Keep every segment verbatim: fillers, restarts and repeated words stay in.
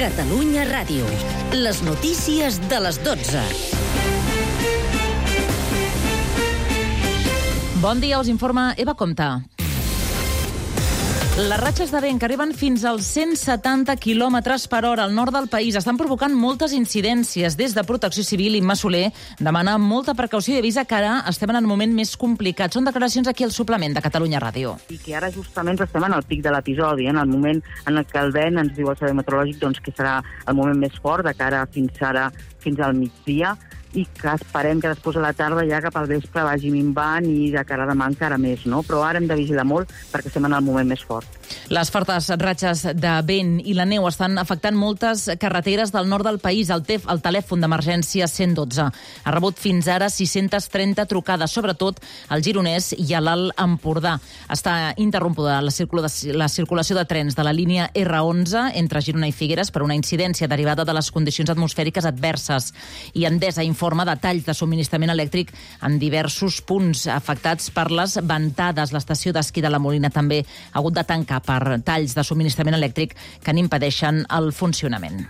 Catalunya Ràdio. Les notícies de les dotze. Bon dia, us informa Eva Comta. Les ratxes de vent que arriben fins als cent setanta quilòmetres per hora al nord del país estan provocant moltes incidències. Des de Protecció Civil, Imma Soler demana molta precaució i avisa que ara estem en un moment més complicat. Són declaracions aquí al suplement de Catalunya Ràdio. I que ara justament estem en el pic de l'episodi, en el moment en el que el vent ens diu el servei meteorològic doncs, que serà el moment més fort de cara fins ara, fins al migdia, i que esperem que després de la tarda ja cap al vespre vagi minvant i de cara a demà encara més, no? Però ara hem de vigilar molt perquè estem en el moment més fort. Les fortes ratxes de vent i la neu estan afectant moltes carreteres del nord del país. El T E F, el telèfon d'emergència cent dotze, ha rebut fins ara sis-centes trenta trucades, sobretot al Gironès i a l'Alt Empordà. Està interrompuda la circulació, la circulació de trens de la línia erre onze entre Girona i Figueres per una incidència derivada de les condicions atmosfèriques adverses. I Endesa informa de talls de subministrament elèctric en diversos punts afectats per les ventades. L'estació d'esquí de la Molina també ha hagut de tancar per talls de subministrament elèctric que n'impedeixen el funcionament.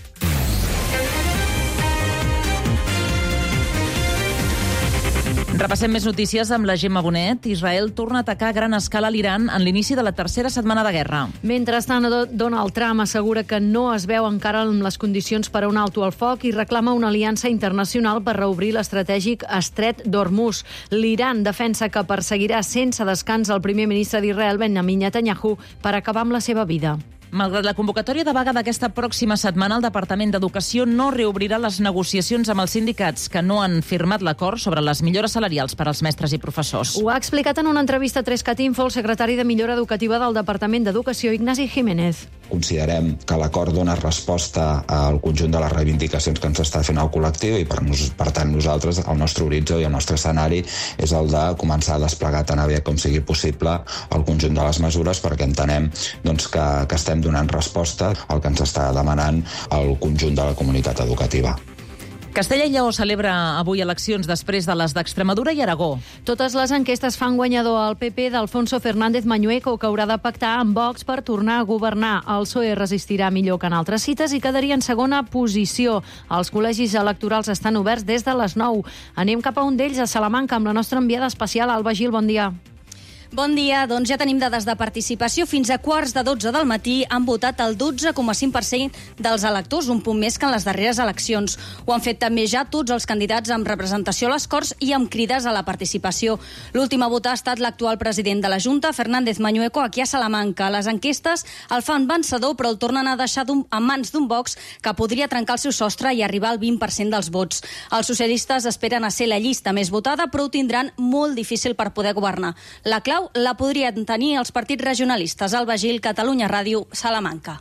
Repassem més notícies amb la Gemma Bonet. Israel torna a atacar a gran escala a l'Iran en l'inici de la tercera setmana de guerra. Mentrestant, Donald Trump assegura que no es veu encara en les condicions per a un alto al foc i reclama una aliança internacional per reobrir l'estratègic estret d'Hormuz. L'Iran defensa que perseguirà sense descans el primer ministre d'Israel, Benjamin Netanyahu, per acabar amb la seva vida. Malgrat la convocatòria de vaga d'aquesta pròxima setmana, el Departament d'Educació no reobrirà les negociacions amb els sindicats que no han firmat l'acord sobre les millores salarials per als mestres i professors. Ho ha explicat en una entrevista a Tres Catinfo el secretari de Millora Educativa del Departament d'Educació, Ignasi Jiménez. Considerem que l'acord dona resposta al conjunt de les reivindicacions que ens està fent el col·lectiu i per, nos, per tant nosaltres, el nostre horitzó i el nostre escenari és el de començar a desplegar tan aviat com sigui possible el conjunt de les mesures perquè entenem doncs, que, que estem donant resposta al que ens està demanant el conjunt de la comunitat educativa. Castella i Lleó celebra avui eleccions després de les d'Extremadura i Aragó. Totes les enquestes fan guanyador al P P d'Alfonso Fernández Mañueco, que haurà de pactar amb Vox per tornar a governar. El P S O E resistirà millor que en altres cites i quedaria en segona posició. Els col·legis electorals estan oberts des de les nou. Anem cap a un d'ells, a Salamanca, amb la nostra enviada especial, Alba Gil. Bon dia. Bon dia, doncs ja tenim dades de participació. Fins a quarts de dotze del matí han votat el dotze coma cinc per cent dels electors, un punt més que en les darreres eleccions. Ho han fet també ja tots els candidats amb representació a les Corts i amb crides a la participació. L'últim a votar ha estat l'actual president de la Junta, Fernández Mañueco, aquí a Salamanca. Les enquestes el fan vencedor, però el tornen a deixar en mans d'un Vox que podria trencar el seu sostre i arribar al vint per cent dels vots. Els socialistes esperen a ser la llista més votada, però ho tindran molt difícil per poder governar. La clau la podrien tenir els partits regionalistes. Alba Gil, Catalunya Ràdio, Salamanca.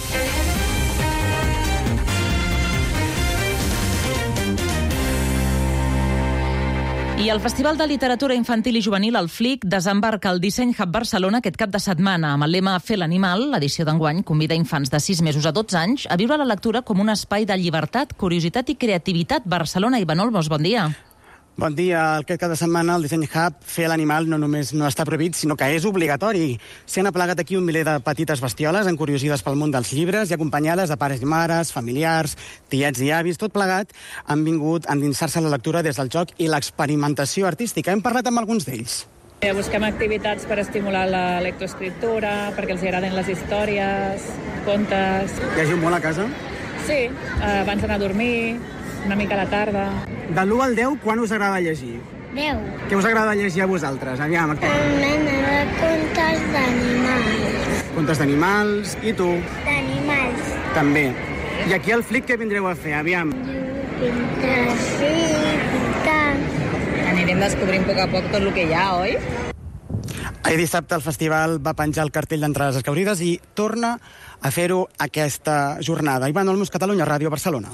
I el Festival de Literatura Infantil i Juvenil, el F L I C, desembarca el Disseny Hub Barcelona aquest cap de setmana. Amb el lema Fer l'animal, l'edició d'enguany convida infants de sis mesos a dotze anys a viure la lectura com un espai de llibertat, curiositat i creativitat. Barcelona, Ivan Olmos, bon dia. Bon dia. Aquest cap de setmana el Disseny Hub Fer l'animal no només no està prohibit, sinó que és obligatori. S'han aplegat aquí un miler de petites bestioles encuriosides pel món dels llibres i acompanyades de pares i mares, familiars, tiets i avis, tot plegat han vingut a endinsar-se a la lectura des del joc i l'experimentació artística. Hem parlat amb alguns d'ells. Busquem activitats per estimular la lectoescriptura, perquè els agraden les històries, contes... Llegiu molt a casa? Sí, abans d'anar a dormir, una mica a la tarda. De l'u al deu, quan us agrada llegir? deu. Què us agrada llegir a vosaltres? Aviam. Una mena de contes d'animals. Contes d'animals. I tu? D'animals. També. I aquí al F L I C què vindreu a fer? Aviam. Pintar, sí, pintar. Anirem descobrint a poc a poc tot el que hi ha, oi? Ahir dissabte el festival va penjar el cartell d'entrades escaurides i torna a fer-ho aquesta jornada. Ivan Olmos, Catalunya Ràdio, Barcelona.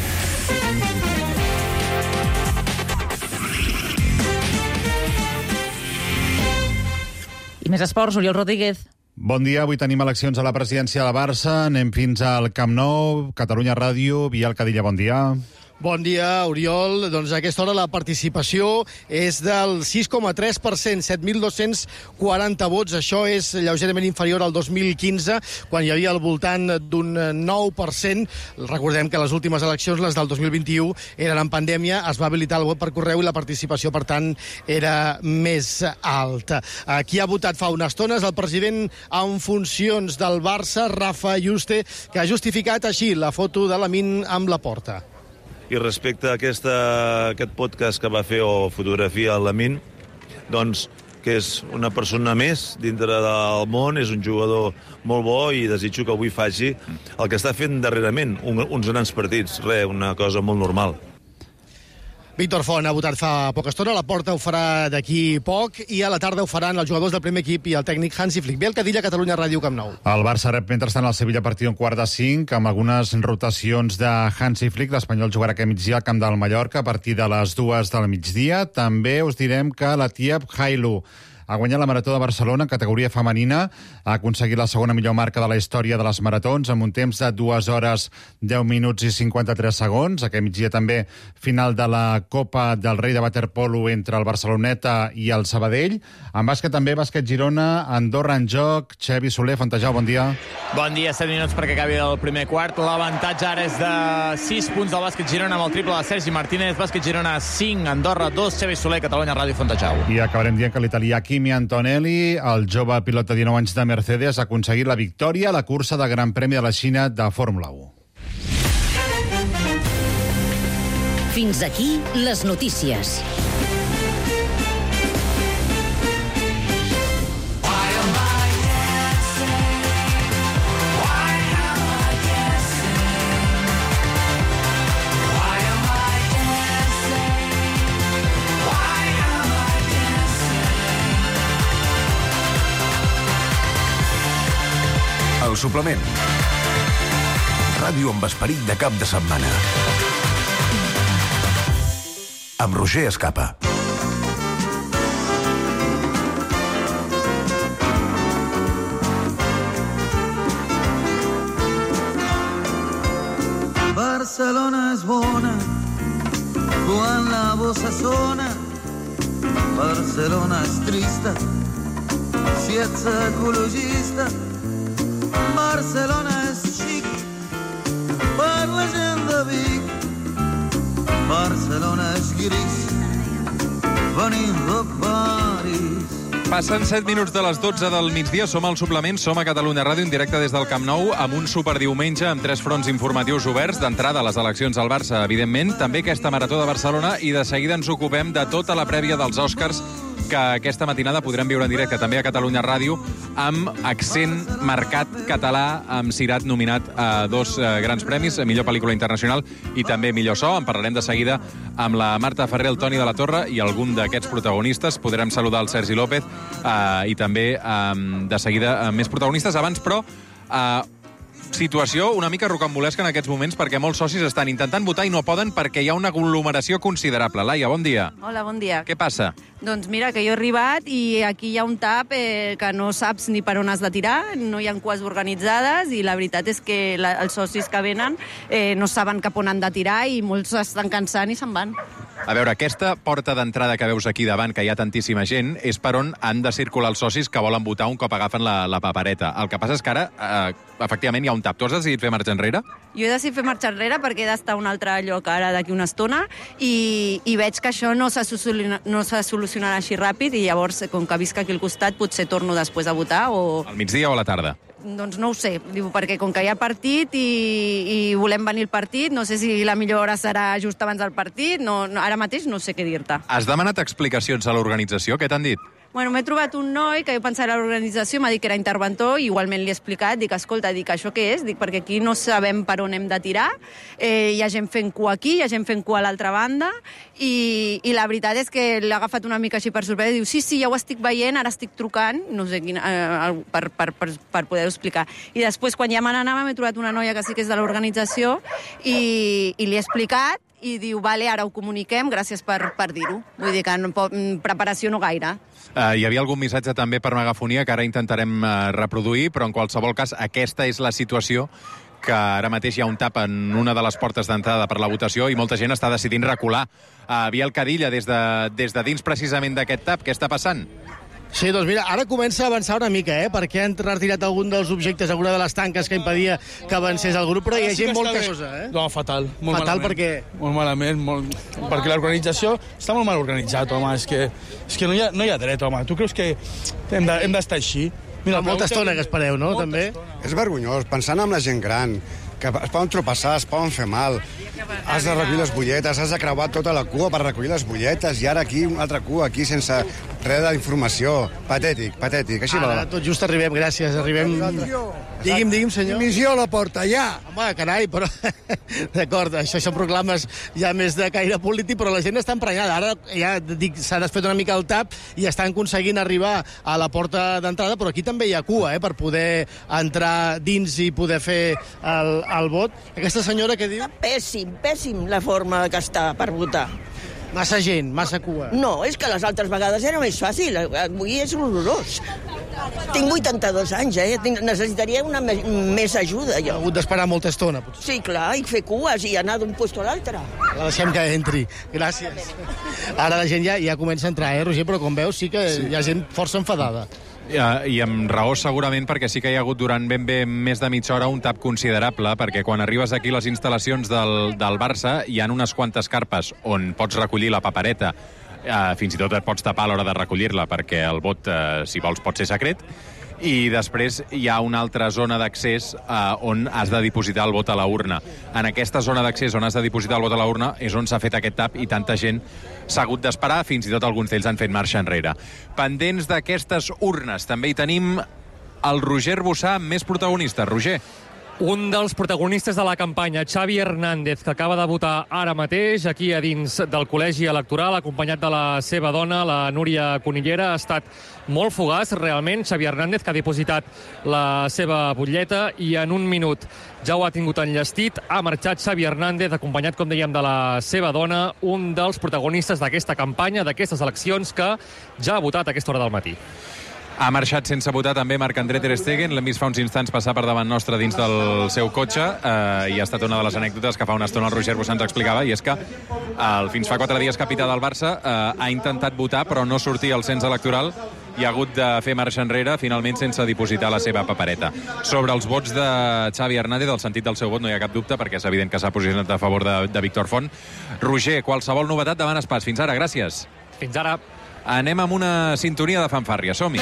I més esports, Oriol Rodríguez. Bon dia, avui tenim eleccions a la presidència de Barça. Anem fins al Camp Nou, Catalunya Ràdio, Biel Cadilla, bon dia. Bon dia, Oriol. Doncs a aquesta hora la participació és del sis coma tres per cent, set mil dos-cents quaranta vots. Això és lleugerament inferior al dos mil quinze, quan hi havia al voltant d'un nou per cent. Recordem que les últimes eleccions, les del dos mil vint-i-u, eren en pandèmia, es va habilitar el vot per correu i la participació, per tant, era més alta. Qui ha votat fa unes estones? El president en funcions del Barça, Rafa Yuste, que ha justificat així la foto de Lamine amb la porta. I respecte a aquesta, aquest podcast que va fer o fotografia a Lamine, doncs que és una persona més dintre del món, és un jugador molt bo i desitjo que avui faci el que està fent darrerament, un, uns grans partits, res, una cosa molt normal. Víctor Font ha votat fa poca estona, la Porta ho farà d'aquí poc i a la tarda ho faran els jugadors del primer equip i el tècnic Hansi Flick. Ve el Cadilla, Catalunya Ràdio, Camp Nou. El Barça rep mentrestant el Sevilla partit un quart de cinc, amb algunes rotacions de Hansi Flick. L'Espanyol jugarà aquest migdia al camp del Mallorca a partir de les dues del migdia. També us direm que la Tiep Hailu ha guanyat la Marató de Barcelona en categoria femenina, ha aconseguit la segona millor marca de la història de les maratons, amb un temps de dues hores, deu minuts i cinquanta-tres segons. Aquest migdia també final de la Copa del Rei de Waterpolo entre el Barceloneta i el Sabadell. En bàsquet també, bàsquet Girona, Andorra en joc. Xevi Soler, Fontejau, bon dia. Bon dia, set minuts perquè acabi el primer quart. L'avantatge ara és de sis punts del bàsquet Girona amb el triple de Sergi Martínez. Bàsquet Girona cinc, Andorra dos, Xevi Soler, Catalunya Ràdio, Fontejau. I acabarem dient que l'italià Kimi Antonelli, el jove pilot de dinou anys de Mercedes, ha aconseguit la victòria a la cursa de Gran Premi de la Xina de Fórmula u. Fins aquí les notícies. El suplement. Ràdio amb esperit de cap de setmana. Amb Roger Escapa. Barcelona és bona quan la bossa sona. Barcelona és trista si ets ecologista. Barcelona és xic per la gent de Vic. Barcelona és gris venint de París. Passen set minuts de les dotze del migdia, som al suplement, som a Catalunya Ràdio en directe des del Camp Nou amb un superdiumenge amb tres fronts informatius oberts, d'entrada a les eleccions al Barça, evidentment, també aquesta Marató de Barcelona i de seguida ens ocupem de tota la prèvia dels Oscars que aquesta matinada podrem viure en directe també a Catalunya Ràdio amb accent marcat català, amb Cirat nominat a dos eh, grans premis, millor pel·lícula internacional i també millor so. En parlarem de seguida amb la Marta Ferrer, el Toni de la Torre i algun d'aquests protagonistes. Podrem saludar el Sergi López eh, i també eh, de seguida eh, més protagonistes. Abans, però, eh, situació una mica rocambolesca en aquests moments perquè molts socis estan intentant votar i no poden perquè hi ha una aglomeració considerable. Laia, bon dia. Hola, bon dia. Què passa? Doncs mira, que jo he arribat i aquí hi ha un tap eh, que no saps ni per on has de tirar, no hi ha cues organitzades i la veritat és que la, els socis que venen eh, no saben cap on han de tirar i molts estan cansant i se'n van. A veure, aquesta porta d'entrada que veus aquí davant, que hi ha tantíssima gent, és per on han de circular els socis que volen votar un cop agafen la, la papereta. El que passa és que ara, eh, efectivament, hi ha un tap. Tu has decidit fer marxa enrere? Jo he decidit fer marxa enrere perquè he d'estar a un altre lloc ara d'aquí una estona i, i veig que això no se soluciona, no se solucionarà així ràpid i llavors, com que visc aquí al costat, potser torno després a votar o... Al migdia o a la tarda? Doncs no ho sé, diu, perquè com que hi ha partit i, i volem venir al partit, no sé si la millor hora serà just abans del partit, no, no, ara mateix no sé què dir-te. Has demanat explicacions a l'organització? Què t'han dit? Bueno, m'he trobat un noi que jo pensava a l'organització, m'ha dit que era interventor, i igualment li he explicat, dic, escolta, dic, això què és? Dic, perquè aquí no sabem per on hem de tirar, eh, hi ha gent fent cua aquí, hi ha gent fent cua a l'altra banda, i, i la veritat és que l'ha agafat una mica així per sorpresa, diu, sí, sí, ja ho estic veient, ara estic trucant, no sé quin, eh, per, per, per, per poder-ho explicar. I després, quan ja me n'anava, m'he trobat una noia que sí que és de l'organització, i, i li he explicat, i diu, vale, ara ho comuniquem, gràcies per, per dir-ho. Vull dir que no, preparació no gaire. Uh, hi havia algun missatge també per megafonia que ara intentarem uh, reproduir, però en qualsevol cas aquesta és la situació que ara mateix hi ha un tap en una de les portes d'entrada per la votació i molta gent està decidint recular. Uh, Biel Cadilla, des de, des de dins precisament d'aquest tap, què està passant? Sí, doncs mira, ara comença a avançar una mica, eh? Perquè han retirat algun dels objectes, alguna de les tanques que impedia que avancés el grup, però hi ha gent molta cosa, eh? No, fatal. Molt fatal malament. perquè... Molt malament, molt... perquè l'organització està molt mal organitzat, home. És que, és que no, hi ha, no hi ha dret, home. Tu creus que hem de, hem d'estar així? Mira, molta estona que espereu, no? També. Estona. És vergonyós, pensant en la gent gran, que es poden tropeçar, es poden fer mal. Has de recollir les butlletes, has de creuar tota la cua per recollir les butlletes, i ara aquí una altra cua, aquí sense res d'informació. Patètic, patètic. Així Ara, tot just arribem, gràcies, arribem... Digui'm, digui'm, senyor. Dimissió a la porta, ja! Home, carai, però... D'acord, això són proclames ja més de caire polític, però la gent està emprenyada. Ara ja dic, s'ha desfet una mica el tap i estan aconseguint arribar a la porta d'entrada, però aquí també hi ha cua, eh, per poder entrar dins i poder fer el, el vot. Aquesta senyora què diu? Pèssim, pèssim la forma que està per votar. Massa gent, massa cua. No, és que les altres vegades era més fàcil. Avui és horrorós. Tinc vuitanta-dos anys, eh? Necessitaria una me més ajuda, jo. Ha hagut d'esperar molta estona, potser. Sí, clar, i fer cues i anar d'un lloc a l'altre. La deixem que entri. Gràcies. Ara la gent ja, ja comença a entrar, eh, Roger? Però com veus sí que sí. Hi ha gent força enfadada. I amb raó segurament, perquè sí que hi ha hagut durant ben bé més de mitja hora un tap considerable, perquè quan arribes aquí a les instal·lacions del, del Barça hi ha unes quantes carpes on pots recollir la papereta, eh, fins i tot et pots tapar a l'hora de recollir-la, perquè el vot, eh, si vols, pot ser secret, i després hi ha una altra zona d'accés eh, on has de dipositar el vot a la urna. En aquesta zona d'accés on has de dipositar el vot a la urna és on s'ha fet aquest tap i tanta gent s'ha hagut d'esperar, fins i tot alguns d'ells han fet marxa enrere. Pendents d'aquestes urnes també hi tenim el Roger Bossà, més protagonista. Roger. Un dels protagonistes de la campanya, Xavi Hernández, que acaba de votar ara mateix aquí a dins del col·legi electoral, acompanyat de la seva dona, la Núria Conillera. Ha estat molt fugaç, realment, Xavi Hernández, que ha dipositat la seva butlleta i en un minut ja ho ha tingut enllestit. Ha marxat Xavi Hernández, acompanyat, com dèiem, de la seva dona, un dels protagonistes d'aquesta campanya, d'aquestes eleccions, que ja ha votat a aquesta hora del matí. Ha marxat sense votar també Marc-André Ter Stegen. L'hem vist fa uns instants passar per davant nostre dins del seu cotxe eh, i ha estat una de les anècdotes que fa una estona el Roger Bossà ens explicava, i és que el, fins fa quatre dies capità del Barça eh, ha intentat votar però no sortia al cens electoral i ha hagut de fer marxa enrere, finalment sense dipositar la seva papereta. Sobre els vots de Xavi Hernández, el sentit del seu vot no hi ha cap dubte, perquè és evident que s'ha posicionat a favor de, de Víctor Font. Roger, qualsevol novetat davant Espàs. Fins ara, gràcies. Fins ara. Anem amb una sintonia de fanfàrria. Som-hi.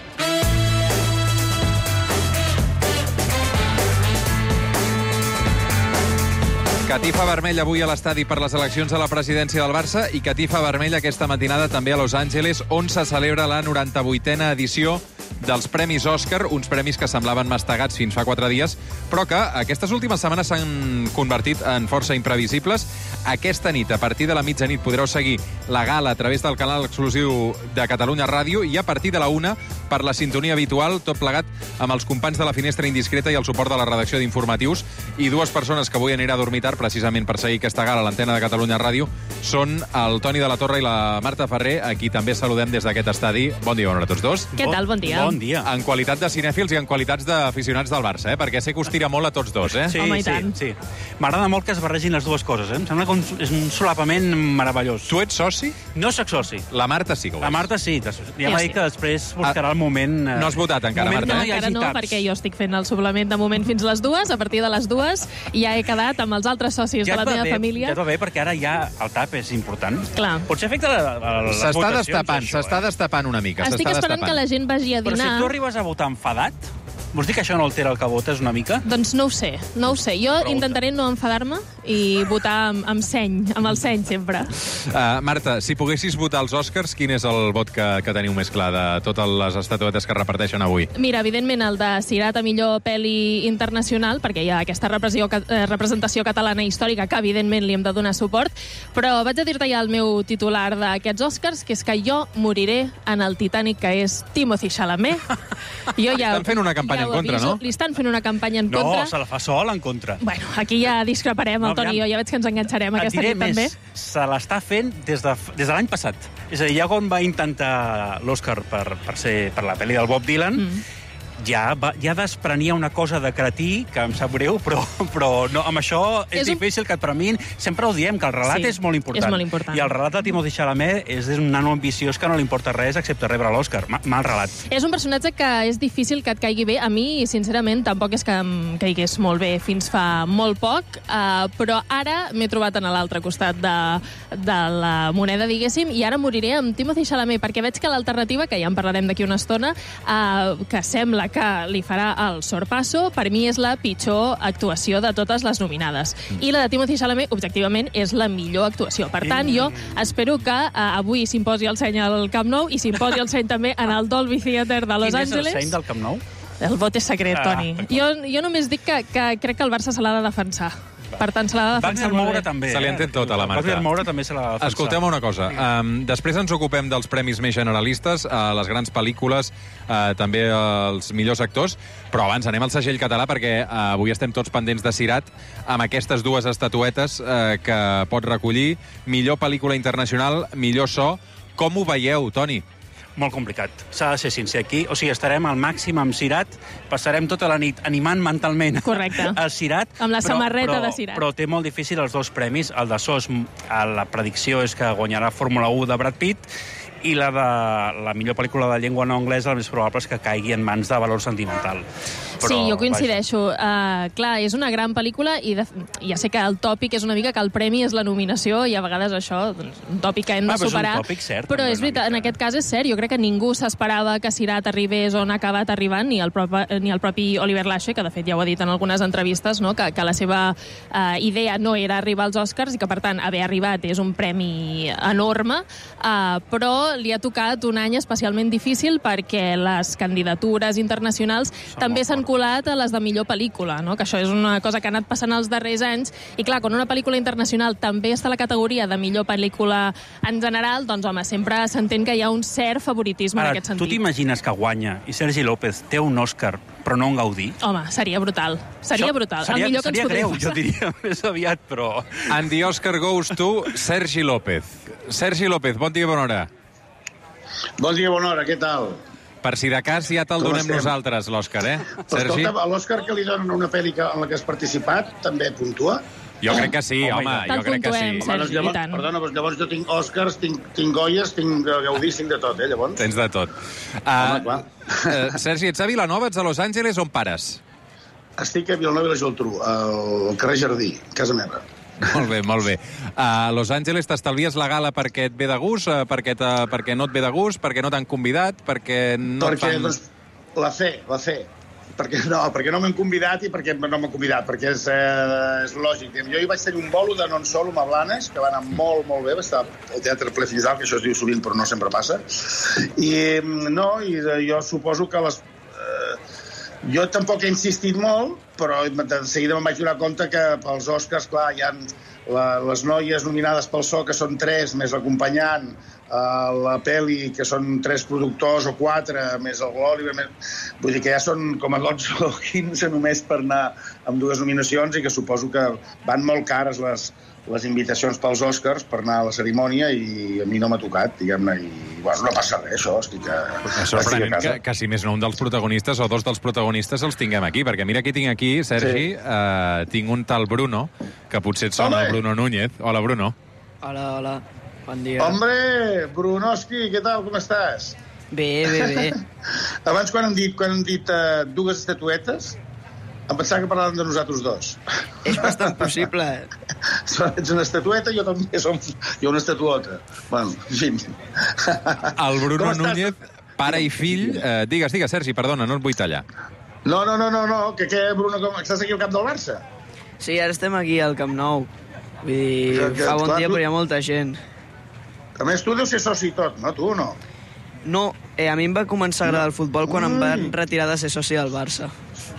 Catifa vermella avui a l'estadi per les eleccions a la presidència del Barça i catifa vermella aquesta matinada també a Los Angeles, on se celebra la noranta-vuitena edició dels Premis Òscar, uns premis que semblaven mastegats fins fa quatre dies, però que aquestes últimes setmanes s'han convertit en força imprevisibles. Aquesta nit, a partir de la mitjanit, podreu seguir la gala a través del canal exclusiu de Catalunya Ràdio i a partir de la una, per la sintonia habitual, tot plegat amb els companys de la Finestra Indiscreta i el suport de la redacció d'informatius, i dues persones que avui anirà a dormir tard precisament per seguir aquesta gala a l'antena de Catalunya Ràdio són el Toni de la Torre i la Marta Ferrer, a qui també saludem des d'aquest estadi. Bon dia, bona a tots dos. Què tal? Bon dia. Bon dia. En qualitat de cinèfils i en qualitats d'aficionats del Barça, eh? Perquè sé que us tira molt a tots dos, eh? Sí, Home, i tant. Sí, sí. M'agrada molt que es barregin les dues coses, eh? Em sembla que un, és un solapament meravellós. Tu ets soci? No soc soci. La Marta sí que ho és. La Marta sí. Ja sí, va sí. dir que després buscarà el moment... Eh... No has votat encara, Marta? No, encara no, perquè jo estic fent el suplement de moment fins les dues. A partir de les dues ja he quedat amb els altres socis ja de la meva bé, família. Ja et va bé, perquè ara ja el tap és important. Clar. Potser afecta la, la, les S'està votacions, destapant, això, s'està eh? destapant una mica. Estic esperant que la gent vagi a dinar. Però si tu arribes a votar enfadat, vols dir que això no altera el que votes una mica? Doncs no ho sé, no ho sé. Jo Però intentaré no enfadar-me i votar amb, amb seny, amb el seny sempre. Uh, Marta, si poguessis votar als Oscars, quin és el vot que, que teniu més clar de totes les estatuetes que reparteixen avui? Mira, evidentment el de Cirat a millor pel·li internacional, perquè hi ha aquesta repressió, eh, representació catalana històrica que evidentment li hem de donar suport, però vaig a dir-te ja el meu titular d'aquests Oscars, que és que jo moriré en el Titanic, que és Timothy Chalamet. Jo ja, estan fent una campanya ja en contra, aviso, no? Li estan fent una campanya en no, contra. No, se la fa sol en contra. Bueno, aquí ja discreparem, el No, Toni i jo. Ja veig que ens enganxarem Et aquesta diré nit també. més, se l'està fent des de, des de l'any passat. És a dir, ja quan va intentar l'Oscar per, per, ser, per la pel·li del Bob Dylan, mm. ja, va, ja desprenia una cosa de cretí, que em sap greu, però, però no, amb això és, és difícil un... que et premin. Sempre ho diem, que el relat sí, és molt important. És molt important. I el relat de Timothée Chalamet és un nano ambiciós que no li importa res excepte rebre l'Oscar. Ma, mal relat. És un personatge que és difícil que et caigui bé. A mi, sincerament, tampoc és que em caigués molt bé fins fa molt poc, uh, però ara m'he trobat en l'altre costat de, de la moneda, diguéssim, i ara moriré amb Timothée Chalamet, perquè veig que l'alternativa, que ja en parlarem d'aquí una estona, uh, que sembla que li farà el sorpasso, per mi és la pitjor actuació de totes les nominades. I la de Timothée Chalamet, objectivament, és la millor actuació. Per tant, jo espero que uh, avui s'imposi el seny al Camp Nou i s'imposi el seny també en el Dolby Theatre de Los Angeles. Quin és el seny del Camp Nou? El vot és secret, ah, Toni. Jo, jo només dic que, que crec que el Barça se l'ha de defensar. Per tant, se l'ha de defensar molt bé. També, se li entén tot a la Marta. Wagner Moura també se l'ha de defensar. Escolteu una cosa. Um, després ens ocupem dels premis més generalistes, uh, les grans pel·lícules, uh, també els millors actors, però abans anem al segell català perquè uh, avui estem tots pendents de Sirat amb aquestes dues estatuetes uh, que pot recollir. Millor pel·lícula internacional, millor so. Com ho veieu, Toni? Molt complicat. S'ha de ser sincer aquí. O sigui, estarem al màxim amb Sirat, passarem tota la nit animant mentalment Correcte. el Sirat. Amb la però, samarreta però, de Sirat. Però té molt difícil els dos premis. El de so, és, la predicció és que guanyarà Fórmula u de Brad Pitt, i la de la millor pel·lícula de llengua no anglesa, el més probable és que caigui en mans de valor sentimental. Però, sí, jo coincideixo. Uh, clar, és una gran pel·lícula i de, ja sé que el tòpic és una mica que el premi és la nominació i a vegades això, doncs, un tòpic que hem de ah, superar. És un tòpic cert, però és veritat, en aquest cas és cert. Jo crec que ningú s'esperava que Sirat arribés on ha acabat arribant, ni el, propi, ni el propi Oliver Lache, que de fet ja ho ha dit en algunes entrevistes, no? que, que la seva uh, idea no era arribar als Oscars i que, per tant, haver arribat és un premi enorme, uh, però li ha tocat un any especialment difícil perquè les candidatures internacionals Som també s'han colat a les de millor pel·lícula, no? Que això és una cosa que ha anat passant els darrers anys, i clar, quan una pel·lícula internacional també està a la categoria de millor pel·lícula en general, doncs home, sempre s'entén que hi ha un cert favoritisme Ara, en aquest sentit. tu t'imagines que guanya i Sergi López té un Òscar però no en Gaudí? Home, seria brutal. Seria això, brutal. Seria, el millor que seria ens greu, passar. jo diria, més aviat, però... And the Oscar goes to Sergi López. Sergi López, bon dia i bona hora. Bon dia, bona hora, què tal? Per si de cas ja te'l donem nosaltres, l'Òscar, eh, Sergi? Escolta, l'Òscar que li donen a una pel·li en la que has participat també puntua? Jo crec que sí, home, home jo crec que sí. Sergi, llavors, perdona, doncs llavors jo tinc Òscars, tinc, tinc Goyes, tinc Gaudí, tinc de tot, eh, llavors? Tens de tot. Uh, home, clar. Uh, Sergi, ets a Vilanova, ets a Los Angeles, on pares? Estic a Vilanova i la Geltrú, al carrer Jardí, casa meva. Molt bé, molt bé. A Los Angeles t'estalvies la gala perquè et ve de gust, perquè, perquè no et ve de gust, perquè no t'han convidat, perquè no perquè, et fan... Doncs, la fe, la fe. Perquè no, perquè no m'han convidat i perquè no m'han convidat, perquè és, eh, és lògic. Jo hi vaig tenir un bolo de Non Solo a Blanes, que va anar molt, molt bé, va estar al Teatre Ple Fins Dalt, que això es diu sovint però no sempre passa. I no, i jo suposo que les... Eh, jo tampoc he insistit molt, però de seguida me'n vaig donar compte que pels Oscars, clar, hi ha la, les noies nominades pel so, que són tres, més l'acompanyant, uh, la peli, que són tres productors o quatre, més el Glòria, més... vull dir que ja són com a dotze o quinze només per anar amb dues nominacions, i que suposo que van molt cares les, les invitacions pels Oscars per anar a la cerimònia, i a mi no m'ha tocat, diguem-ne, i bueno, no passa res, això, estic a, és sorprenent que, que si més no un dels protagonistes o dos dels protagonistes els tinguem aquí, perquè mira qui tinc aquí, Sergi, sí. uh, tinc un tal Bruno, que potser et sona el Bruno Núñez. Hola, Bruno. Hola, hola, bon dia. Hombre, Brunoski, què tal, com estàs? Bé, bé, bé. Abans, quan hem dit, quan hem dit uh, dues estatuetes, em pensava que parlàvem de nosaltres dos. És bastant possible. Ets una estatueta, jo també som jo una estatuota. Bueno, en fi. El Bruno Núñez, pare i fill... Eh, digues, digues, Sergi, perdona, no et vull tallar. No, no, no, no, no. Que què, Bruno, com... estàs aquí al camp del Barça? Sí, ara estem aquí al Camp Nou. Vull dir, que, que, fa bon clar, dia, tu... però hi ha molta gent. A més, tu deus ser soci i tot, no? Tu o no? No, eh, a mi em va començar a agradar el futbol quan mm. em van retirar de ser soci del Barça.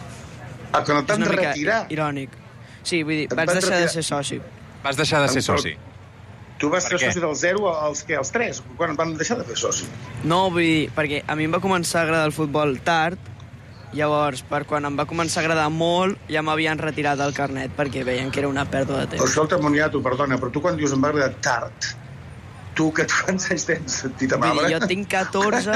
Ah, que no t'han de retirar? Irònic. Sí, vull dir, Et vaig deixar retirar... de ser soci. Vas deixar de ser soci? Tu vas ser soci del zero als, què, als tres? Quan van deixar de fer soci? No, vull dir, perquè a mi em va començar a agradar el futbol tard, llavors, per quan em va començar a agradar molt, ja m'havien retirat el carnet, perquè veien que era una pèrdua de temps. Però escolta, Moniato, perdona, però tu quan dius em va agradar tard, tu, que tu quants anys tens, Tita Mabra? Jo tinc catorze,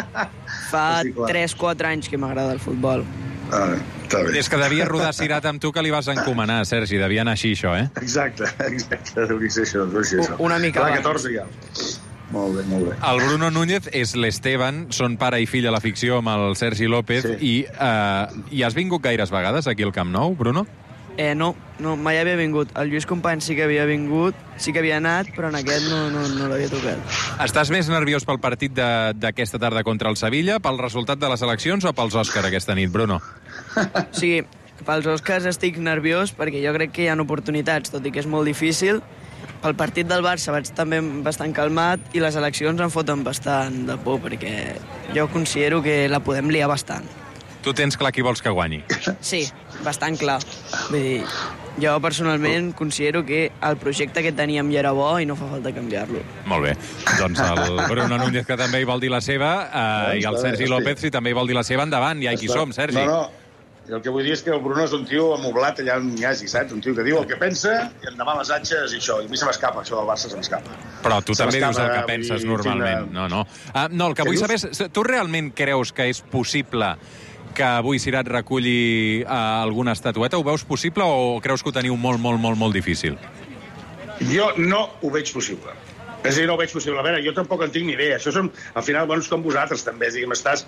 fa tres quatre anys que m'agrada el futbol. Ah, està bé. Des que devia rodar Cirat amb tu que li vas encomanar, Sergi, devia anar així, això, eh? Exacte, exacte, deu ser això, deu ser això. Una mica abans. catorze ja. Molt bé, molt bé. El Bruno Núñez és l'Esteban, són pare i fill a la ficció amb el Sergi López, sí. i, uh, i has vingut gaires vegades aquí al Camp Nou, Bruno? Eh, no, no, mai havia vingut. El Lluís Company sí que havia vingut, sí que havia anat, però en aquest no, no, no l'havia tocat. Estàs més nerviós pel partit d'aquesta tarda contra el Sevilla, pel resultat de les eleccions o pels Òscar aquesta nit, Bruno? Sí, pels Òscars estic nerviós perquè jo crec que hi ha oportunitats, tot i que és molt difícil. Pel partit del Barça vaig també bastant calmat i les eleccions em foten bastant de por perquè jo considero que la podem liar bastant. Tu tens clar qui vols que guanyi? Sí, bastant clar. Vull dir, jo personalment considero que el projecte que teníem ja era bo i no fa falta canviar-lo. Molt bé. Doncs el Bruno Núñez, que també hi vol dir la seva, eh, i el Sergi López, si també hi vol dir la seva, endavant. Ja qui som, Sergi. No, no. El que vull dir és que el Bruno és un tio amoblat allà on hi hagi, saps? Un tio que diu el que pensa i endavant les atxes i això. I a mi se m'escapa, això del Barça se m'escapa. Però tu també dius el que penses normalment. No, no. Uh, no, el que vull saber és, tu realment creus que és possible que avui Cirat reculli uh, alguna estatueta? Ho veus possible o creus que ho teniu molt, molt, molt, molt difícil? Jo no ho veig possible. És a dir, no ho veig possible. A veure, jo tampoc en tinc ni idea. Això són, al final, bons com vosaltres, també. Diguem, estàs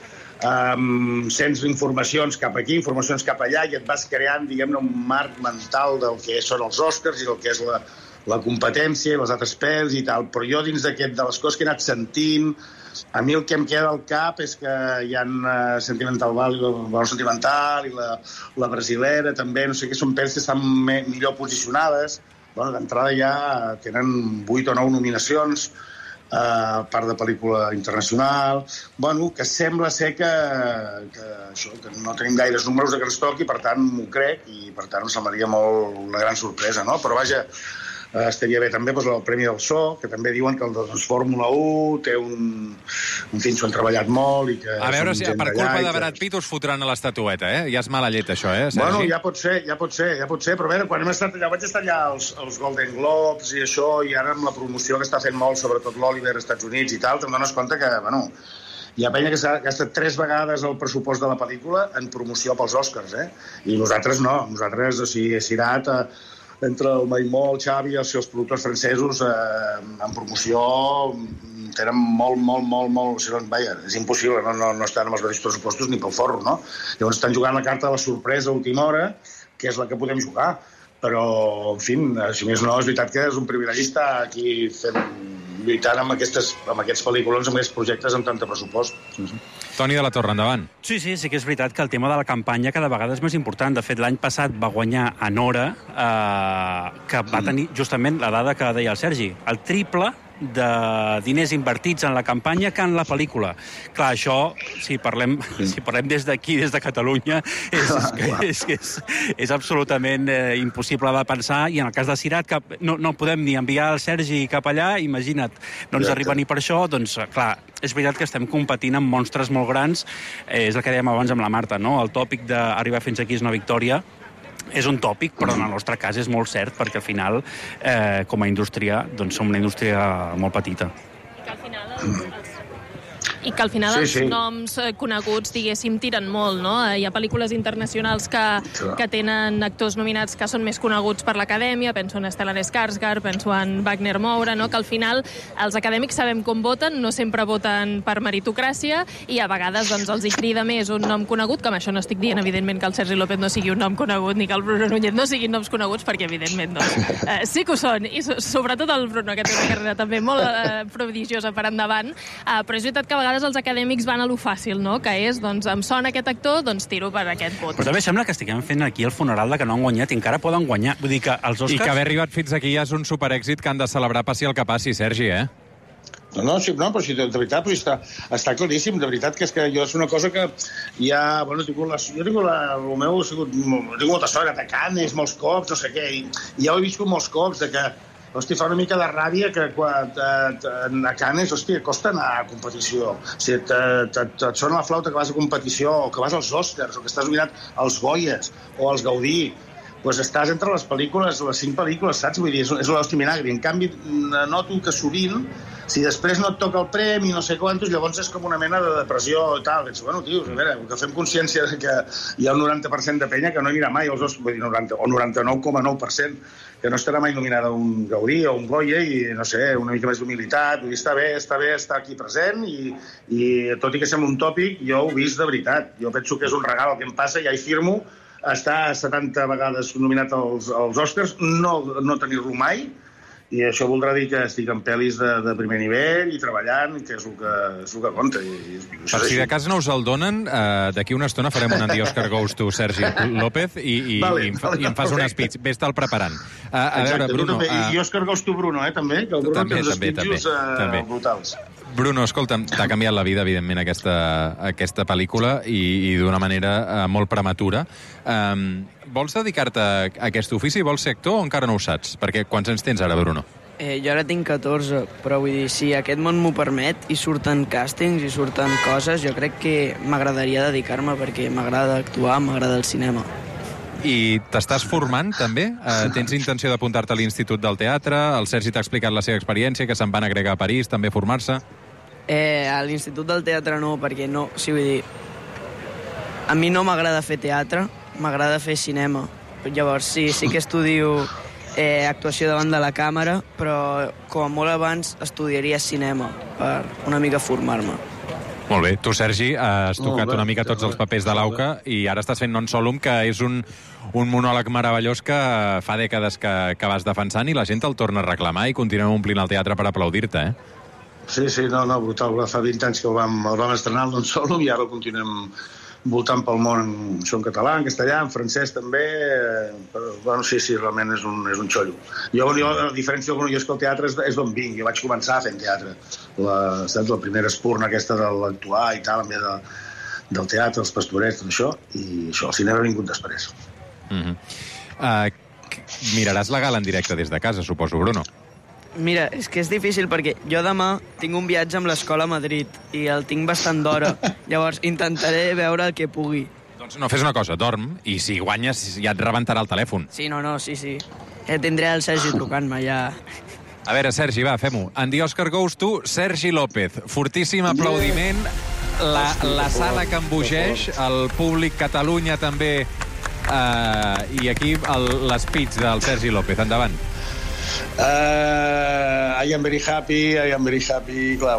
um, sents informacions cap aquí, informacions cap allà, i et vas creant, diguem-ne, un marc mental del que són els Òscars i del que és la, la competència i les altres pels i tal. Però jo, dins d'aquest, de les coses que he anat sentint, a mi el que em queda al cap és que hi ha uh, Sentimental Valley, la Valor Sentimental i la, la brasilera, també, no sé què, són pels que estan me, millor posicionades. Bueno, d'entrada ja tenen vuit o nou nominacions, eh, part de pel·lícula internacional. Bueno, que sembla ser que, que, això, que no tenim gaires números de que ens toqui, per tant m'ho crec, i per tant em semblaria molt una gran sorpresa, no? Però vaja, eh, estaria bé també doncs, el Premi del So, que també diuen que el doncs, Fórmula u té un... En fi, s'ho han treballat molt i que... A veure si per culpa de Brad Pitt us fotran a l'estatueta, eh? Ja és mala llet, això, eh, Sergi? Bueno, ja pot ser, ja pot ser, ja pot ser, però a veure, quan hem estat allà, vaig estar allà als, als Golden Globes i això, i ara amb la promoció que està fent molt, sobretot l'Oliver als Estats Units i tal, te'n dones compte que, bueno, hi ha penya que s'ha gastat tres vegades el pressupost de la pel·lícula en promoció pels Oscars, eh? I nosaltres no, nosaltres, o sigui, Cirat... Eh, entre el Maimó, el Xavi i els seus productors francesos eh, en promoció tenen molt, molt, molt, molt... O sigui, vaja, és impossible, no, no, no estan amb els mateixos pressupostos ni pel forro, no? Llavors estan jugant la carta de la sorpresa a última hora, que és la que podem jugar. Però, en fi, si més no, és veritat que és un privilegi estar aquí fent, lluitant amb, aquestes, amb aquests pel·lícules, amb aquests projectes amb tant de pressupost. Sí, sí. Toni de la Torre, endavant. Sí, sí, sí que és veritat que el tema de la campanya cada vegada és més important. De fet, l'any passat va guanyar a Nora, eh, que va tenir justament la dada que deia el Sergi, el triple de diners invertits en la campanya que en la pel·lícula. Clar, això, si parlem, si parlem des d'aquí, des de Catalunya, és, és, és, és, és absolutament eh, impossible de pensar, i en el cas de Cirat, que no, no podem ni enviar el Sergi cap allà, imagina't, no ens arriba ni per això, doncs, clar, és veritat que estem competint amb monstres molt grans, eh, és el que dèiem abans amb la Marta, no? El tòpic d'arribar fins aquí és una victòria, és un tòpic, però en el nostre cas és molt cert, perquè al final, eh, com a indústria, doncs som una indústria molt petita. I que al final els, i que al final sí, els sí. noms coneguts, diguéssim, tiren molt, no? Hi ha pel·lícules internacionals que, que tenen actors nominats que són més coneguts per l'Acadèmia, penso en Stellan Skarsgård, penso en Wagner Moura, no? Que al final els acadèmics sabem com voten, no sempre voten per meritocràcia, i a vegades doncs, els hi crida més un nom conegut, que amb això no estic dient, evidentment, que el Sergi López no sigui un nom conegut, ni que el Bruno Núñez no siguin noms coneguts, perquè, evidentment, doncs, eh, sí que ho són, i so sobretot el Bruno, que té una carrera també molt eh, prodigiosa per endavant, eh, però és veritat que a vegades els acadèmics van a lo fàcil, no? Que és, doncs, em sona aquest actor, doncs tiro per aquest vot. Però també sembla que estiguem fent aquí el funeral de que no han guanyat i encara poden guanyar. Vull dir que els Oscars... I que haver arribat fins aquí ja és un superèxit que han de celebrar passi el que passi, Sergi, eh? No, no, sí, no, però sí, de veritat, però està, està claríssim, de veritat, que és que jo és una cosa que ja, bueno, tinc la, jo tinc la, el meu, he sigut, tinc molta sort, de Canes, molts cops, no sé què, i, i ja ho he viscut molts cops, de que hosti, fa una mica de ràbia que quan a Canes, hosti, costa anar a competició. O sigui, et sona la flauta que vas a competició, o que vas als Oscars, o que estàs nominat als Goyes, o als Gaudí. doncs estàs entre les pel·lícules, les cinc pel·lícules, saps? Vull dir, és, és l'hòstia vinagre. En canvi, noto que sovint, si després no et toca el premi, no sé quantos, llavors és com una mena de depressió i tal. Ets, bueno, tios, a veure, que fem consciència que hi ha un noranta per cent de penya que no anirà mai als Oscars, vull dir, noranta, o noranta-nou coma nou per cent, que no estarà mai nominada a un Gaudí o un Goya i, no sé, una mica més d'humilitat. Vull dir, està bé, està bé estar aquí present i, i tot i que sembla un tòpic, jo ho he vist de veritat. Jo penso que és un regal el que em passa, ja hi firmo, estar setanta vegades nominat als, als Oscars, no, no tenir-lo mai, i això voldrà dir que estic en pel·lis de, de primer nivell i treballant, que és el que, és el que compta. I, i per si de cas no us el donen, eh, d'aquí una estona farem un Andy Oscar Goes to Sergi López i, i, vale, i, em, fa, vale, i em fas un speech. Ves-te'l preparant. Uh, a Exacte, veure, Bruno... Uh, I Oscar Goes to Bruno, eh, també, que el Bruno també, té uns també, speeches també, uh, brutals. Bruno, escolta'm, t'ha canviat la vida, evidentment, aquesta, aquesta pel·lícula i, i d'una manera uh, molt prematura. Um, vols dedicar-te a aquest ofici? Vols ser actor o encara no ho saps? Perquè quants anys tens ara, Bruno? Eh, jo ara tinc catorze, però vull dir, si aquest món m'ho permet i surten càstings i surten coses, jo crec que m'agradaria dedicar-me perquè m'agrada actuar, m'agrada el cinema. I t'estàs formant, també? Uh, tens intenció d'apuntar-te a l'Institut del Teatre? El Sergi t'ha explicat la seva experiència, que se'n van agregar a París, també a formar-se? Eh, a l'Institut del Teatre no, perquè no... O sigui, vull dir, a mi no m'agrada fer teatre, m'agrada fer cinema. Llavors, sí, sí que estudio eh, actuació davant de la càmera, però com a molt abans estudiaria cinema per una mica formar-me. Molt bé. Tu, Sergi, has tocat una mica tots els papers de l'Auca i ara estàs fent Non Solum, que és un, un monòleg meravellós que fa dècades que, que vas defensant i la gent el torna a reclamar i continuem omplint el teatre per aplaudir-te, eh? Sí, sí, no, no, brutal. Fa vint anys que el vam, el vam estrenar, el Non Solum, i ara el continuem voltant pel món, això en català, en castellà, en francès també, però, bueno, sí, sí, realment és un, és un xollo. Jo, jo, a diferència del Bruno, jo és que el teatre és, és d'on vinc, jo vaig començar fent teatre. La, saps, la primera espurna aquesta de l'actuar i tal, en ve de, del teatre, els pastorets, tot això, i això, el cinema ha vingut després. Mm-hmm. uh, miraràs la gala en directe des de casa, suposo, Bruno? Mira, és que és difícil perquè jo demà tinc un viatge amb l'escola a Madrid i el tinc bastant d'hora. Llavors intentaré veure el que pugui. Doncs no, fes una cosa, dorm, i si guanyes ja et rebentarà el telèfon. Sí, no, no, sí, sí. Ja tindré el Sergi trucant-me, ja... A veure, Sergi, va, fem-ho. Andy Oscar Goes to Sergi López. Fortíssim aplaudiment. La, la sala que embogeix, el públic, Catalunya també, uh, i aquí l'espeech del Sergi López. Endavant. Uh, I am very happy, I am very happy, clar,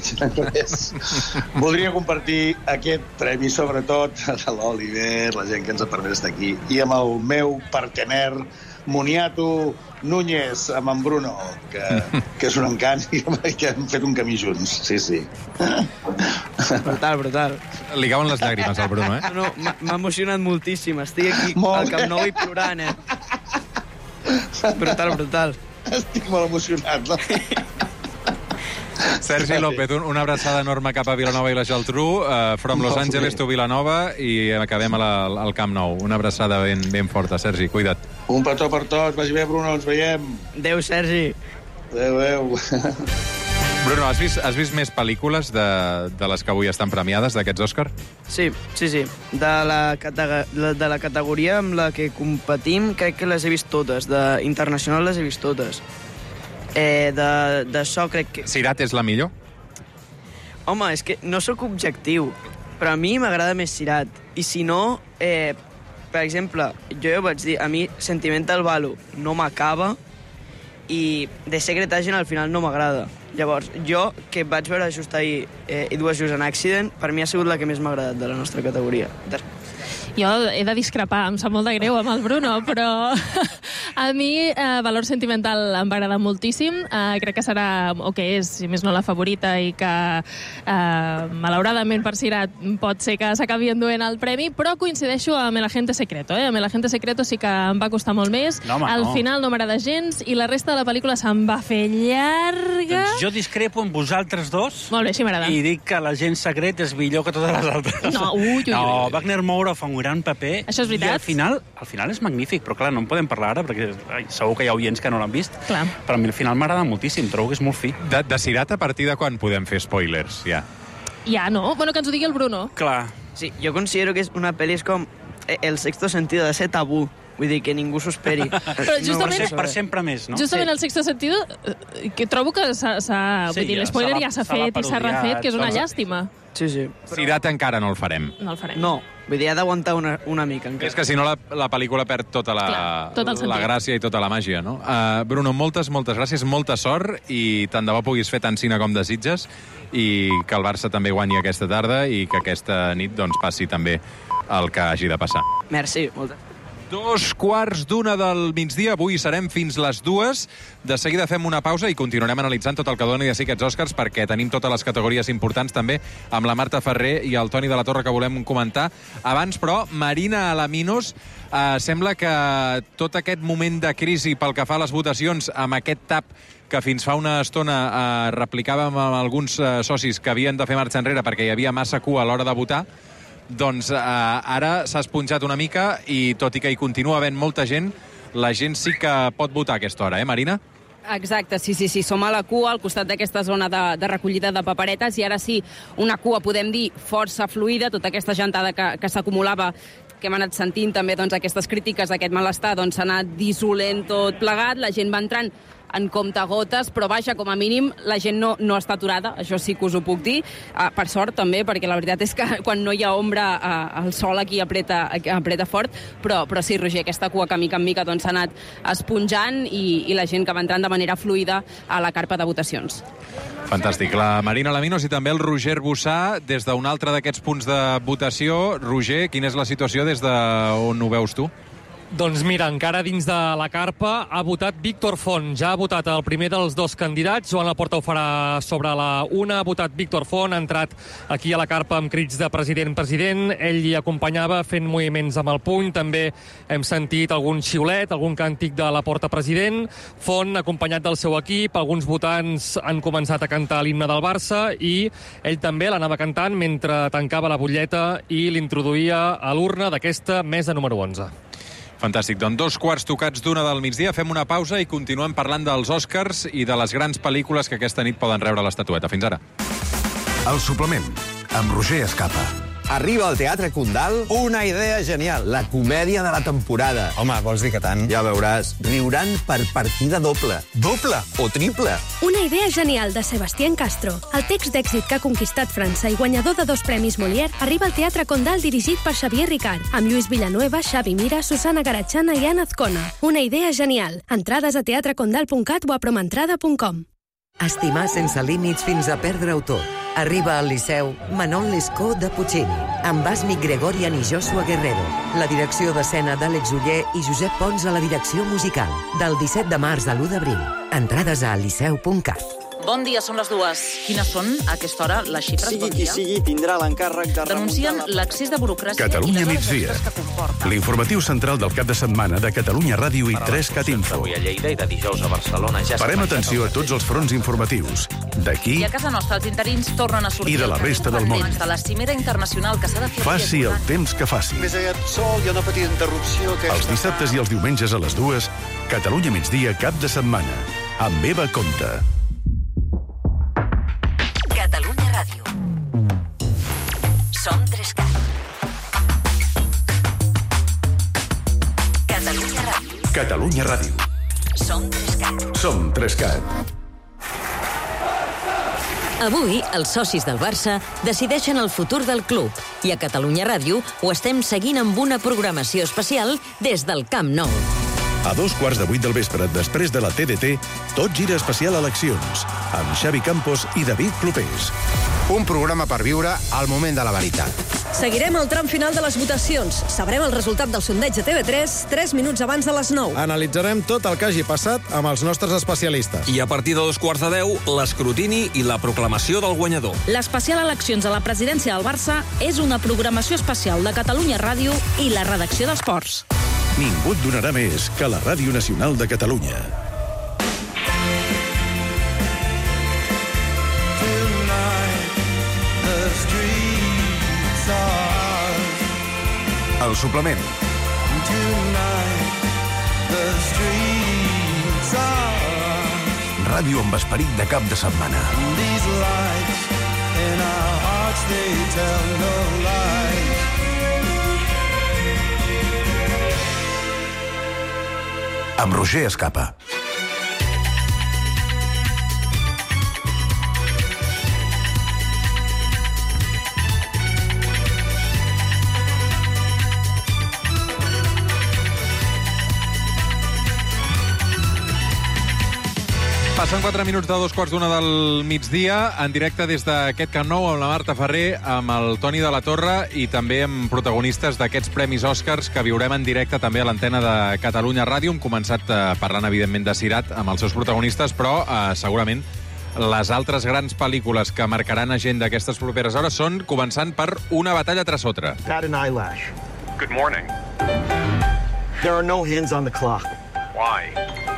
voldria compartir aquest premi sobretot a l'Oliver, la gent que ens ha permès estar aquí, i amb el meu partener Moniato Núñez, amb en Bruno, que, que és un encant i que hem fet un camí junts, sí, sí. Brutal, brutal. Li cauen les llàgrimes al Bruno, eh? No, no, m'ha emocionat moltíssim, estic aquí Molt. al Camp Nou i plorant, eh? Brutal, brutal. Estic molt emocionat, no? Sergi López, un, una abraçada enorme cap a Vilanova i la Geltrú, uh, from Los Angeles to Vilanova, i acabem a la, al Camp Nou. Una abraçada ben, ben forta, Sergi, cuida't. Un petó per tots, vagi bé, Bruno, ens veiem. Adéu, Sergi. Adéu, adéu. Bruno, has vist, has vist més pel·lícules de, de les que avui estan premiades, d'aquests Òscar? Sí, sí, sí. De la, de la categoria amb la que competim, crec que les he vist totes. De internacional les he vist totes. Eh, de, de so crec que... Sirat és la millor? Home, és que no sóc objectiu, però a mi m'agrada més Sirat. I si no, eh, per exemple, jo ja ho vaig dir, a mi Sentimental Value no m'acaba i The Secret Agent al final no m'agrada. Llavors, jo, que vaig veure just ahir eh, It Was Just an Accident, per mi ha sigut la que més m'ha agradat de la nostra categoria. Jo he de discrepar, em sap molt de greu amb el Bruno, però a mi eh, Valor Sentimental em va agradar moltíssim. Eh, crec que serà, o que és, si més no, la favorita i que, eh, malauradament per Sirat, pot ser que s'acabi enduent el premi, però coincideixo amb El Agente Secreto. Eh? Amb El Agente Secreto sí que em va costar molt més. No, home, Al no. final no m'agrada gens i la resta de la pel·lícula se'm va fer llarga. Doncs jo discrepo amb vosaltres dos. Molt bé, així m'agrada. I dic que l'Agent Secret és millor que totes les altres. No, ui, ui, ui. No, Wagner Moura fa un gran paper. Això és veritat. I al final, al final és magnífic, però clar, no en podem parlar ara, perquè ai, segur que hi ha oients que no l'han vist. Clar. Però a mi al final m'agrada moltíssim, trobo que és molt fi. De, de Sirat, a partir de quan podem fer spoilers, ja? Ja, no? Bueno, que ens ho digui el Bruno. Clar. Sí, jo considero que és una pel·li és com El Sexto Sentido, de ser tabú. Vull dir, que ningú s'ho esperi. Però justament... Per sempre més, no? Justament el Sexto Sentido, que trobo que s'ha... Vull dir, l'espoiler ja s'ha fet i s'ha refet, que és una llàstima. Sí, sí. Cirat encara no el farem. No el farem. No, vull dir, ha d'aguantar una, una mica. Encara. És que si no la, la pel·lícula perd tota la, Clar, tot el sentit. la gràcia i tota la màgia, no? Uh, Bruno, moltes, moltes gràcies, molta sort i tant de bo puguis fer tant cine com desitges i que el Barça també guanyi aquesta tarda i que aquesta nit doncs, passi també el que hagi de passar. Merci, molta. Dos quarts d'una del migdia, avui serem fins les dues. De seguida fem una pausa i continuarem analitzant tot el que donen de si aquests Oscars perquè tenim totes les categories importants també amb la Marta Ferrer i el Toni de la Torre que volem comentar. Abans, però, Marina Alaminos, eh, sembla que tot aquest moment de crisi pel que fa a les votacions amb aquest tap que fins fa una estona eh, replicàvem amb alguns eh, socis que havien de fer marxa enrere perquè hi havia massa cua a l'hora de votar, doncs eh, ara s'ha esponjat una mica i tot i que hi continua havent molta gent, la gent sí que pot votar a aquesta hora, eh, Marina? Exacte, sí, sí, sí. Som a la cua, al costat d'aquesta zona de, de recollida de paperetes, i ara sí, una cua, podem dir, força fluida, tota aquesta gentada que, que s'acumulava, que hem anat sentint també doncs, aquestes crítiques, aquest malestar, doncs s'ha anat dissolent tot plegat, la gent va entrant en comptagotes, però vaja, com a mínim la gent no, no està aturada, això sí que us ho puc dir, uh, per sort també, perquè la veritat és que quan no hi ha ombra uh, el sol aquí apreta, apreta fort, però, però sí, Roger, aquesta cua que mica en mica doncs, s'ha anat esponjant i, i la gent que va entrant de manera fluida a la carpa de votacions. Fantàstic. La Marina Alaminos i també el Roger Bussà, des d'un altre d'aquests punts de votació. Roger, quina és la situació des d'on ho veus tu? Doncs mira, encara dins de la carpa ha votat Víctor Font. Ja ha votat el primer dels dos candidats. Joan Laporta ho farà sobre la una. Ha votat Víctor Font, ha entrat aquí a la carpa amb crits de president, president. Ell hi acompanyava fent moviments amb el puny. També hem sentit algun xiulet, algun càntic de Laporta president. Font, acompanyat del seu equip. Alguns votants han començat a cantar l'himne del Barça i ell també l'anava cantant mentre tancava la butlleta i l'introduïa a l'urna d'aquesta mesa número onze. Fantàstic. Doncs dos quarts tocats d'una del migdia. Fem una pausa i continuem parlant dels Oscars i de les grans pel·lícules que aquesta nit poden rebre l'estatueta. Fins ara. El suplement, amb Roger Escapa. Arriba al Teatre Condal una idea genial, la comèdia de la temporada. Home, vols dir que tant? Ja veuràs, riuran per partida doble. Doble? O triple. Una idea genial de Sebastián Castro. El text d'èxit que ha conquistat França i guanyador de dos premis Molière arriba al Teatre Condal dirigit per Xavier Ricard, amb Lluís Villanueva, Xavi Mira, Susana Garachana i Ana Azcona. Una idea genial. Entrades a teatrecondal punt cat o a promentrada punt com. Estimar sense límits fins a perdre-ho tot. Arriba al Liceu Manon Lescaut de Puccini, amb Asmik Gregorian i Joshua Guerrero. La direcció d'escena d'Àlex Uller i Josep Pons a la direcció musical. Del disset de març a l'u d'abril. Entrades a liceu punt cat. Bon dia, són les dues. Quines són, a aquesta hora, les xifres? Sigui bon qui sigui, tindrà l'encàrrec de Denuncien l'accés de burocràcia Catalunya i les migdia. hores que comporta. L'informatiu central del cap de setmana de Catalunya Ràdio i tres cat Info. Avui a Lleida i de dijous a Barcelona ja Parem atenció a tots els fronts informatius. D'aquí I a casa nostra els interins tornen a sortir i de la al carrer resta del món. pendents de la cimera internacional que s'ha de fer... Faci el temps que faci. Més aviat sol, hi ha una petita interrupció. Que Els dissabtes i els diumenges a les dues, Catalunya migdia cap de setmana. Amb Eva Comte. Catalunya Ràdio. Som tres cat. Catalunya Ràdio. Catalunya Ràdio. Som tres cat. Som tres cat. Avui, els socis del Barça decideixen el futur del club i a Catalunya Ràdio ho estem seguint amb una programació especial des del Camp Nou. A dos quarts de vuit del vespre, després de la T D T, tot gira especial eleccions, amb Xavi Campos i David Clopés. Un programa per viure al moment de la veritat. Seguirem el tram final de les votacions. Sabrem el resultat del sondeig de T V tres tres minuts abans de les nou. Analitzarem tot el que hagi passat amb els nostres especialistes. I a partir de dos quarts de deu, l'escrutini i la proclamació del guanyador. L'especial Eleccions a la presidència del Barça és una programació especial de Catalunya Ràdio i la redacció d'Esports. Ningú et donarà més que la Ràdio Nacional de Catalunya. El suplement. Ràdio amb esperit de cap de setmana. amb Roger Escapa. Passen quatre minuts de dos quarts d'una del migdia, en directe des d'aquest Camp Nou amb la Marta Ferrer, amb el Toni de la Torre i també amb protagonistes d'aquests Premis Oscars que viurem en directe també a l'antena de Catalunya Ràdio. Hem començat eh, parlant, evidentment, de Sirat amb els seus protagonistes, però eh, segurament les altres grans pel·lícules que marcaran agenda d'aquestes properes hores són, començant per Una batalla tras otra. Pat an eyelash. Good morning. There are no hands on the clock. Why?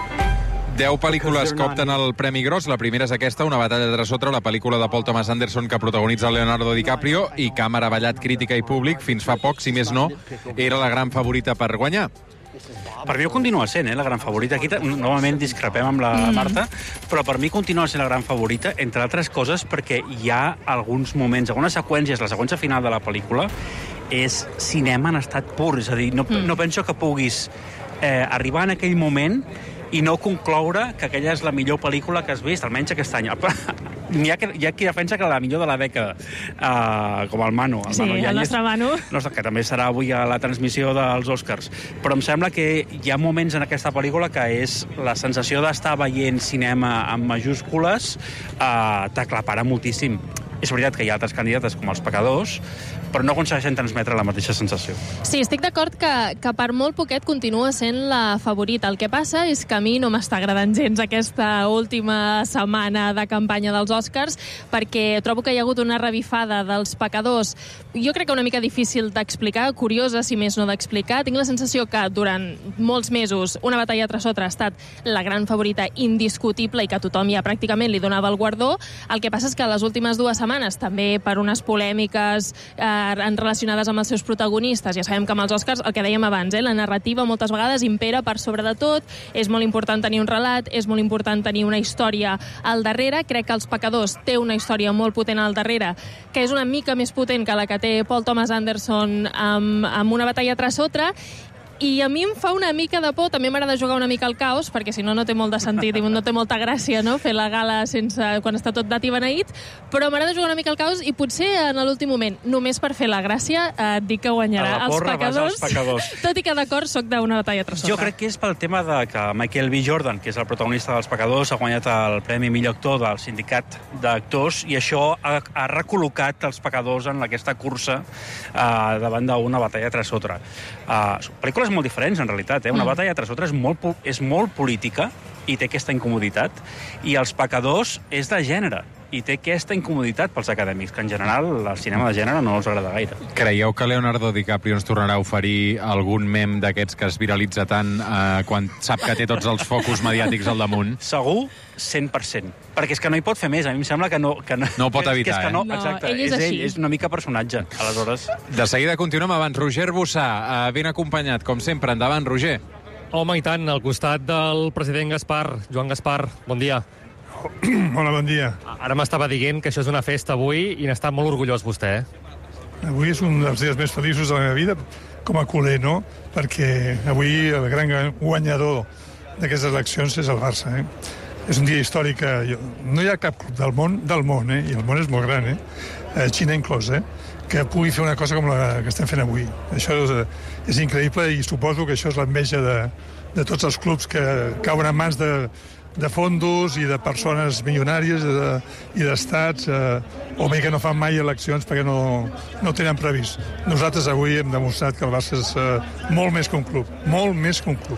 Deu pel·lícules que opten al Premi Gros. La primera és aquesta, Una batalla tras otra, la pel·lícula de Paul Thomas Anderson que protagonitza Leonardo DiCaprio i que ha meravellat crítica i públic. Fins fa poc, si més no, era la gran favorita per guanyar. Per mi ho continua sent, eh, la gran favorita. Aquí novament discrepem amb la Marta, però per mi continua sent la gran favorita, entre altres coses perquè hi ha alguns moments, algunes seqüències, la seqüència final de la pel·lícula és cinema en estat pur, és a dir, no, no penso que puguis eh, arribar en aquell moment i no concloure que aquella és la millor pel·lícula que has vist, almenys aquest any. Hi ha, hi ha qui defensa que la millor de la dècada, uh, com el Manu. El sí, Manu el nostre Manu. Que també serà avui a la transmissió dels Oscars. Però em sembla que hi ha moments en aquesta pel·lícula que és la sensació d'estar veient cinema en majúscules, uh, t'aclapara moltíssim. És veritat que hi ha altres candidates com Els pecadors, però no aconsegueixen transmetre la mateixa sensació. Sí, estic d'acord que, que per molt poquet continua sent la favorita. El que passa és que a mi no m'està agradant gens aquesta última setmana de campanya dels Oscars, perquè trobo que hi ha hagut una revifada dels pecadors, jo crec que una mica difícil d'explicar, curiosa, si més no d'explicar. Tinc la sensació que durant molts mesos Una batalla tras otra ha estat la gran favorita indiscutible i que tothom ja pràcticament li donava el guardó. El que passa és que les últimes dues setmanes, també per unes polèmiques eh, relacionades amb els seus protagonistes. Ja sabem que amb els Oscars, el que dèiem abans, eh, la narrativa moltes vegades impera per sobre de tot, és molt important tenir un relat, és molt important tenir una història al darrere. Crec que Els pecadors té una història molt potent al darrere, que és una mica més potent que la que té Paul Thomas Anderson amb, amb Una batalla tras otra. I a mi em fa una mica de por, també m'agrada jugar una mica al caos, perquè si no, no té molt de sentit i no té molta gràcia, no?, fer la gala sense, quan està tot dat i beneït, però m'agrada jugar una mica al caos i potser en l'últim moment, només per fer la gràcia, eh, et dic que guanyarà Els pecadors, els pecadors. Tot i que d'acord soc d'Una batalla tras otra. Jo crec que és pel tema de que Michael B. Jordan, que és el protagonista dels Pecadors, ha guanyat el Premi Millor Actor del Sindicat d'Actors i això ha, ha recol·locat els Pecadors en aquesta cursa uh, davant d'Una batalla tras otra. Uh, són pel·lícules molt diferents, en realitat. Eh? Una mm. batalla tras otra és molt, és molt política i té aquesta incomoditat, i Els pecadors és de gènere i té aquesta incomoditat pels acadèmics, que en general el cinema de gènere no els agrada gaire. Creieu que Leonardo DiCaprio ens tornarà a oferir algun mem d'aquests que es viralitza tant eh, quan sap que té tots els focus mediàtics al damunt? Segur, cent per cent. Perquè és que no hi pot fer més. A mi em sembla que no... Que no, no ho pot evitar, que és que no, eh? Exacte, no, ell és, és ell, és una mica personatge, aleshores. De seguida continuem abans. Roger Bossà, eh, ben acompanyat, com sempre. Endavant, Roger. Home, i tant, al costat del president Gaspar. Joan Gaspar, bon dia. Hola, bon dia. Ara m'estava dient que això és una festa avui i n'està molt orgullós vostè, eh? Avui és un dels dies més feliços de la meva vida, com a culer, no? Perquè avui el gran guanyador d'aquestes eleccions és el Barça, eh? És un dia històric que no hi ha cap club del món, del món, eh? I el món és molt gran, eh? Xina inclòs, eh? Que pugui fer una cosa com la que estem fent avui. Això és, és increïble i suposo que això és l'enveja de, de tots els clubs que cauen en mans de, de fondos i de persones milionàries de, i d'estats, eh, o bé que no fan mai eleccions perquè no, no tenen previst. Nosaltres avui hem demostrat que el Barça és eh, molt més que un club, molt més que un club.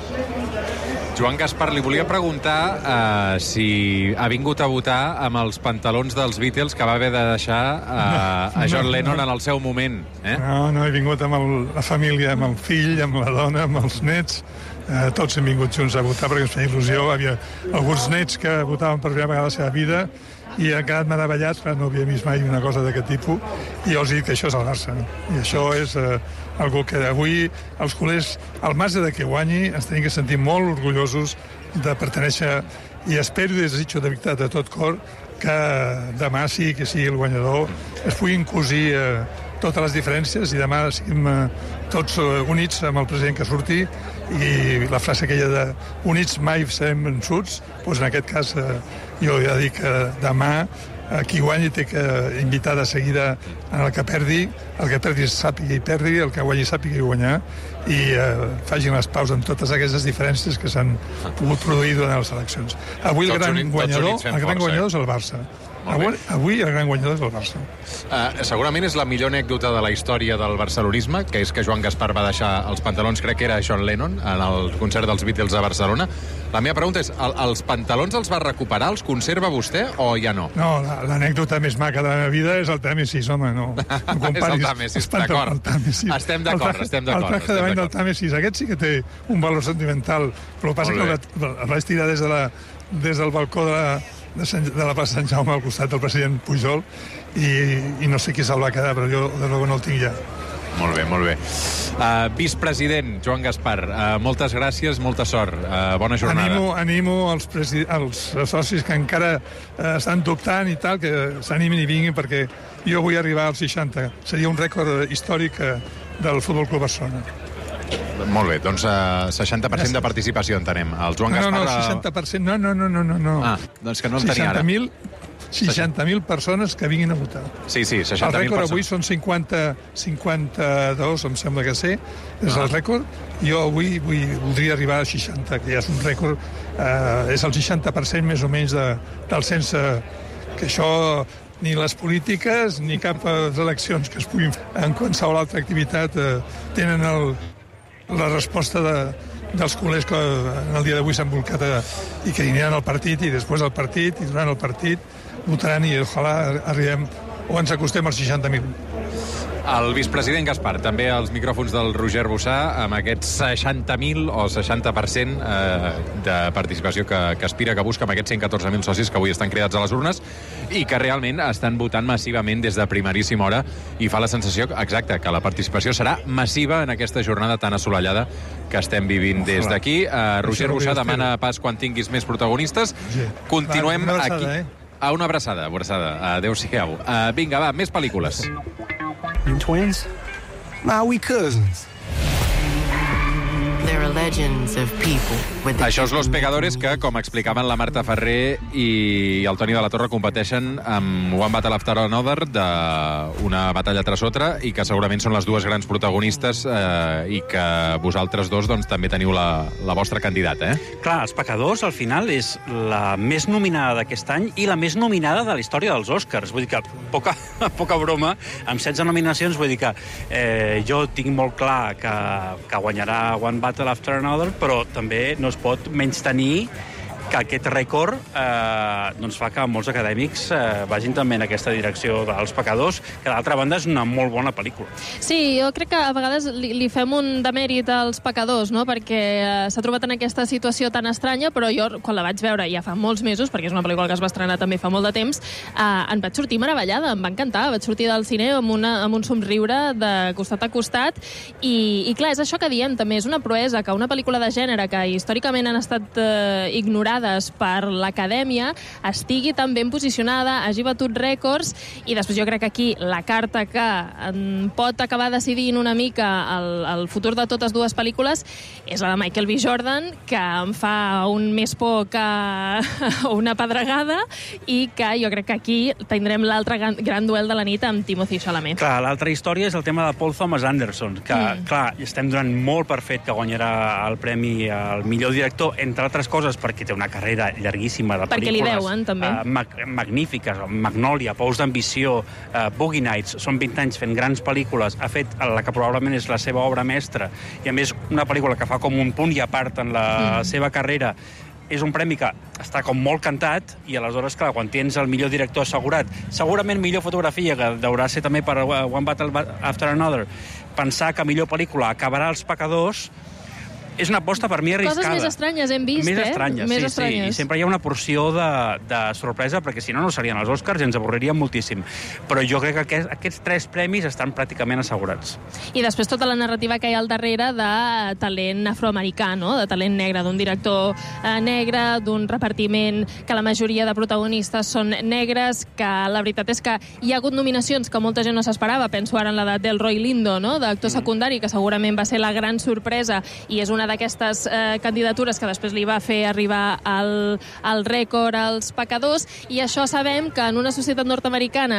Joan Gaspar, li volia preguntar uh, si ha vingut a votar amb els pantalons dels Beatles que va haver de deixar uh, a John Lennon en el seu moment. Eh? No, no, he vingut amb el, la família, amb el fill, amb la dona, amb els nets. Uh, tots hem vingut junts a votar perquè ens feia il·lusió. Hi havia alguns nets que votaven per primera vegada a la seva vida i han quedat meravellats, però no havia vist mai una cosa d'aquest tipus, i jo els dic que això és el Barça. I això és eh, algo que avui els culers, al marge de que guanyi, ens tenim que sentir molt orgullosos de pertenèixer, i espero i desitjo de veritat de tot cor que demà sí que sigui el guanyador, es puguin cosir eh, totes les diferències i demà siguem eh, tots eh, units amb el president que surti, i la frase aquella de units mai serem vençuts, doncs en aquest cas eh, jo ja dic que demà eh, qui guanyi té que invitar de seguida en el que perdi, el que perdi sàpiga i perdi, el que guanyi sàpiga i guanyar, i eh, facin les paus amb totes aquestes diferències que s'han pogut produir durant les eleccions. Avui el gran guanyador, el gran guanyador és el Barça. Avui, avui el gran guanyador és el Barça. Uh, segurament és la millor anècdota de la història del barcelonisme, que és que Joan Gaspar va deixar els pantalons, crec que era John Lennon, en el concert dels Beatles a Barcelona. La meva pregunta és, el, els pantalons els va recuperar, els conserva vostè o ja no? No, l'anècdota més maca de la meva vida és el Tàmesis, home, no. no comparis, és el Tàmesis, d'acord. Estem d'acord, estem d'acord. El traje davant del Tàmesis, aquest sí que té un valor sentimental, però el passa que el, el vaig tirar des, de la, des del balcó de la, de, Sant, de la plaça Sant Jaume al costat del president Pujol, i, i no sé qui se'l va quedar, però jo de luego no el tinc ja. Molt bé, molt bé. Uh, vicepresident Joan Gaspar, uh, moltes gràcies, molta sort. Uh, bona jornada. Animo, animo els, els socis que encara uh, estan dubtant i tal, que s'animin i vinguin, perquè jo vull arribar als seixanta. Seria un rècord històric uh, del Futbol Club Barcelona. Molt bé, doncs uh, seixanta per cent de participació, entenem. El Joan Gaspar... No, no, seixanta per cent, no, no, no, no, no. Ah, doncs que no el tenia ara. seixanta mil persones que vinguin a votar. Sí, sí, seixanta mil persones. El rècord avui són cinquanta, cinquanta-dos, em sembla que sé, és el rècord. Jo avui vull, voldria arribar a seixanta, que ja és un rècord, eh, és el seixanta per cent més o menys de, del cens, que això ni les polítiques ni cap de les eleccions que es puguin fer en qualsevol altra activitat eh, tenen el, la resposta de, dels culers que en el dia d'avui s'han volcat a, i que aniran al partit, i després al partit, i durant el partit votaran, i ojalà arribem o ens acostem als seixanta mil. El vicepresident Gaspar, també als micròfons del Roger Bossà, amb aquests seixanta mil o seixanta per cent eh, de participació que, que aspira, que busca, amb aquests cent catorze mil socis que avui estan cridats a les urnes i que realment estan votant massivament des de primeríssima hora, i fa la sensació, exacte, que la participació serà massiva en aquesta jornada tan assolellada que estem vivint des d'aquí. Uh, Roger Bossà demana pas quan tinguis més protagonistes. Continuem aquí. A una abraçada, abraçada. Adéu-siau. Uh, vinga, va, més pel·lícules. You twins? Nah, we cousins. There are legends of people with the... Això és Los Pegadores, que, com explicaven la Marta Ferrer i el Toni de la Torre, competeixen amb One Battle After Another, d'una batalla tras otra, i que segurament són les dues grans protagonistes, eh, i que vosaltres dos doncs, també teniu la, la vostra candidata, eh? Clar, Els Pecadors, al final, és la més nominada d'aquest any i la més nominada de la història dels Oscars. Vull dir que, poca, poca broma, amb setze nominacions, vull dir que eh, jo tinc molt clar que, que guanyarà One Battle After Another, però també no es pot menystenir que aquest rècord eh, doncs fa que molts acadèmics eh, vagin també en aquesta direcció dels Pecadors, que d'altra banda és una molt bona pel·lícula. Sí, jo crec que a vegades li, li fem un demèrit als Pecadors, no? Perquè eh, s'ha trobat en aquesta situació tan estranya, però jo, quan la vaig veure ja fa molts mesos, perquè és una pel·lícula que es va estrenar també fa molt de temps, eh, em vaig sortir meravellada, em va encantar, vaig sortir del cine amb, una, amb un somriure de costat a costat, i, i clar, és això que diem, també és una proesa que una pel·lícula de gènere que històricament han estat eh, ignorades per l'acadèmia estigui tan ben posicionada, hagi batut rècords, i després jo crec que aquí la carta que pot acabar decidint una mica el, el futur de totes dues pel·lícules és la de Michael B. Jordan, que em fa un més por que una pedregada, i que jo crec que aquí tindrem l'altre gran, gran duel de la nit amb Timothée Chalamet. Clar, l'altra història és el tema de Paul Thomas Anderson, que, mm. clar, estem donant molt per fet que guanyarà el premi al millor director, entre altres coses perquè té una carrera llarguíssima de perquè pel·lícules. Perquè li deuen, també. Uh, mag magnífiques. Magnolia, Pous d'ambició, uh, Boogie Nights, són vint anys fent grans pel·lícules. Ha fet la que probablement és la seva obra mestra, i a més una pel·lícula que fa com un punt i a part en la mm. seva carrera. És un premi que està com molt cantat, i aleshores, clar, quan tens el millor director assegurat, segurament millor fotografia, que deurà ser també per One Battle After Another, pensar que millor pel·lícula acabarà Els Pecadors, és una aposta per mi arriscada. Coses més estranyes hem vist, més eh? Estranyes, més sí, estranyes, sí. I sempre hi ha una porció de, de sorpresa, perquè si no, no serien els Oscars i ens avorriríem moltíssim. Però jo crec que aquest, aquests tres premis estan pràcticament assegurats. I després tota la narrativa que hi ha al darrere de talent afroamericà, no? De talent negre, d'un director eh, negre, d'un repartiment que la majoria de protagonistes són negres, que la veritat és que hi ha hagut nominacions que molta gent no s'esperava. Penso ara en la de Delroy Lindo, no? D'actor secundari, que segurament va ser la gran sorpresa i és una d'aquestes eh, candidatures que després li va fer arribar al, al rècord als pecadors, i això sabem que en una societat nord-americana